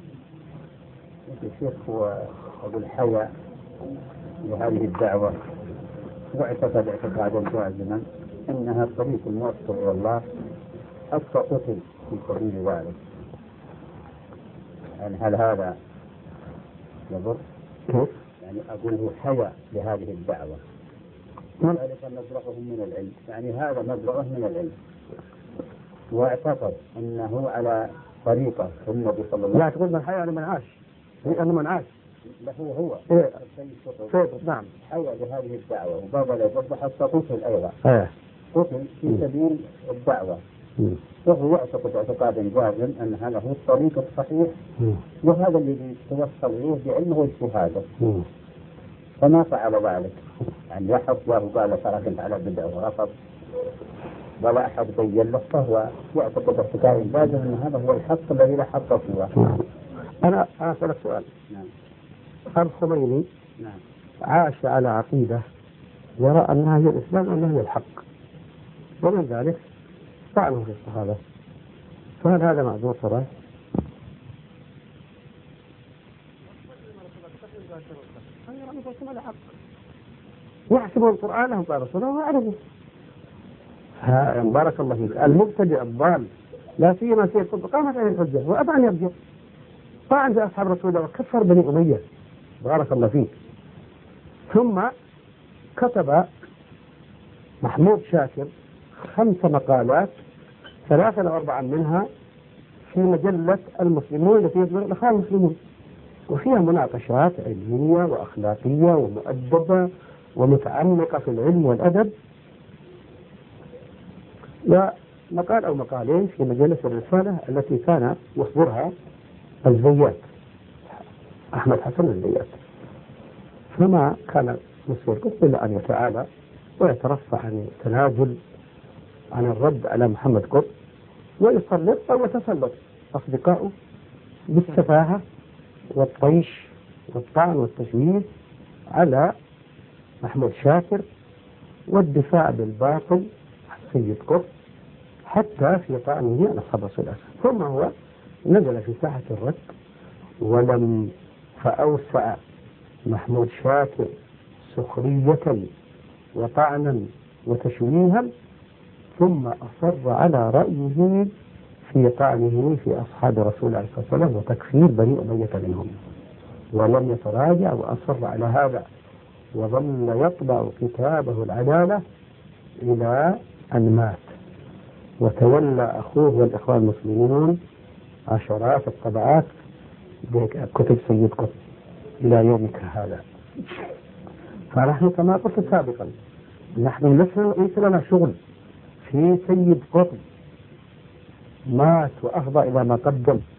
الشيخ هو أبو الحياء لهذه الدعوة واعتقد اعتقادا جازما أنها الطريق الموصل إلى الله حتى قتل في سبيل ذلك. يعني هل هذا يضر؟ يعني أقول حياء لهذه الدعوة ذلك مبلغهم من العلم، يعني هذا مبلغه من العلم واعتقد أنه على طريقة النبي صلى الله عليه وسلم. لا تقول من حياء من عاش، أنه من عاش هو إيه؟ نعم حياء لهذه الدعوة وبابا يضبط حتى قتل أيضا قتل في سبيل الدعوة وهو يعتقد اعتقادا جازما أن هذا هو الطريق الصحيح وهذا الذي توصل إليه بعلمه واجتهاده فما فعل ذلك. يعني أحد وقال ترى كنت على بدعة ورفض ولا أحد بين له فهو يعتقد اعتقادا جازما أن هذا هو الحق الذي لا حق فيه. أنا أسألك سؤال. نعم. الخميني عاش على عقيدة يرى أنها هي الإسلام وأنها هي الحق ومن ذلك طعنه في الصحابة، فهل هذا معذور صراحة؟ يحسبون القرآن لهم قال رسوله ويعرفون. بارك الله فيك. المبتدئ الضال لا سيما سيد قطب قامت عليه الحجة وأبى أن يرجع طعن في أصحاب رسول الله وكفر بني أمية بارك الله فيك. ثم كتب محمود شاكر 5 مقالات 3 أو 4 منها في مجلة المسلمون التي يصدر الأخوان المسلمون وفيها مناقشات علمية وأخلاقية ومؤدبة ومتعمقة في العلم والأدب. ومقال أو مقالين في مجلة الرسالة التي كان يصدرها الزيات أحمد حسن الزيات. فما كان مسؤول قط إلا أن يتعالى ويترفع عن التنازل عن الرد على محمد قط ويسلط أو يتسلط أصدقائه بالسفاهة والطيش والطعن والتشويه على محمود شاكر والدفاع بالباطل عن سيد قط حتى في طعنه على أصحاب رسول الله. ثم هو نزل في ساحة الرد ولم فأوسع محمود شاكر سخرية وطعنا وتشويها ثم أصر على رأيه في طعنه في أصحاب رسول الله صلى الله عليه وسلم وتكفير بني أمية منهم ولم يتراجع وأصر على هذا وظل يطبع كتابه العدالة إلى أن مات وتولى أخوه والإخوان المسلمون عشرات الطبعات بكتب سيد قطب إلى يومك هذا. فنحن كما قلت سابقا نحن ليس لنا شغل في سيد قطب مات وأفضى إلى ما قدم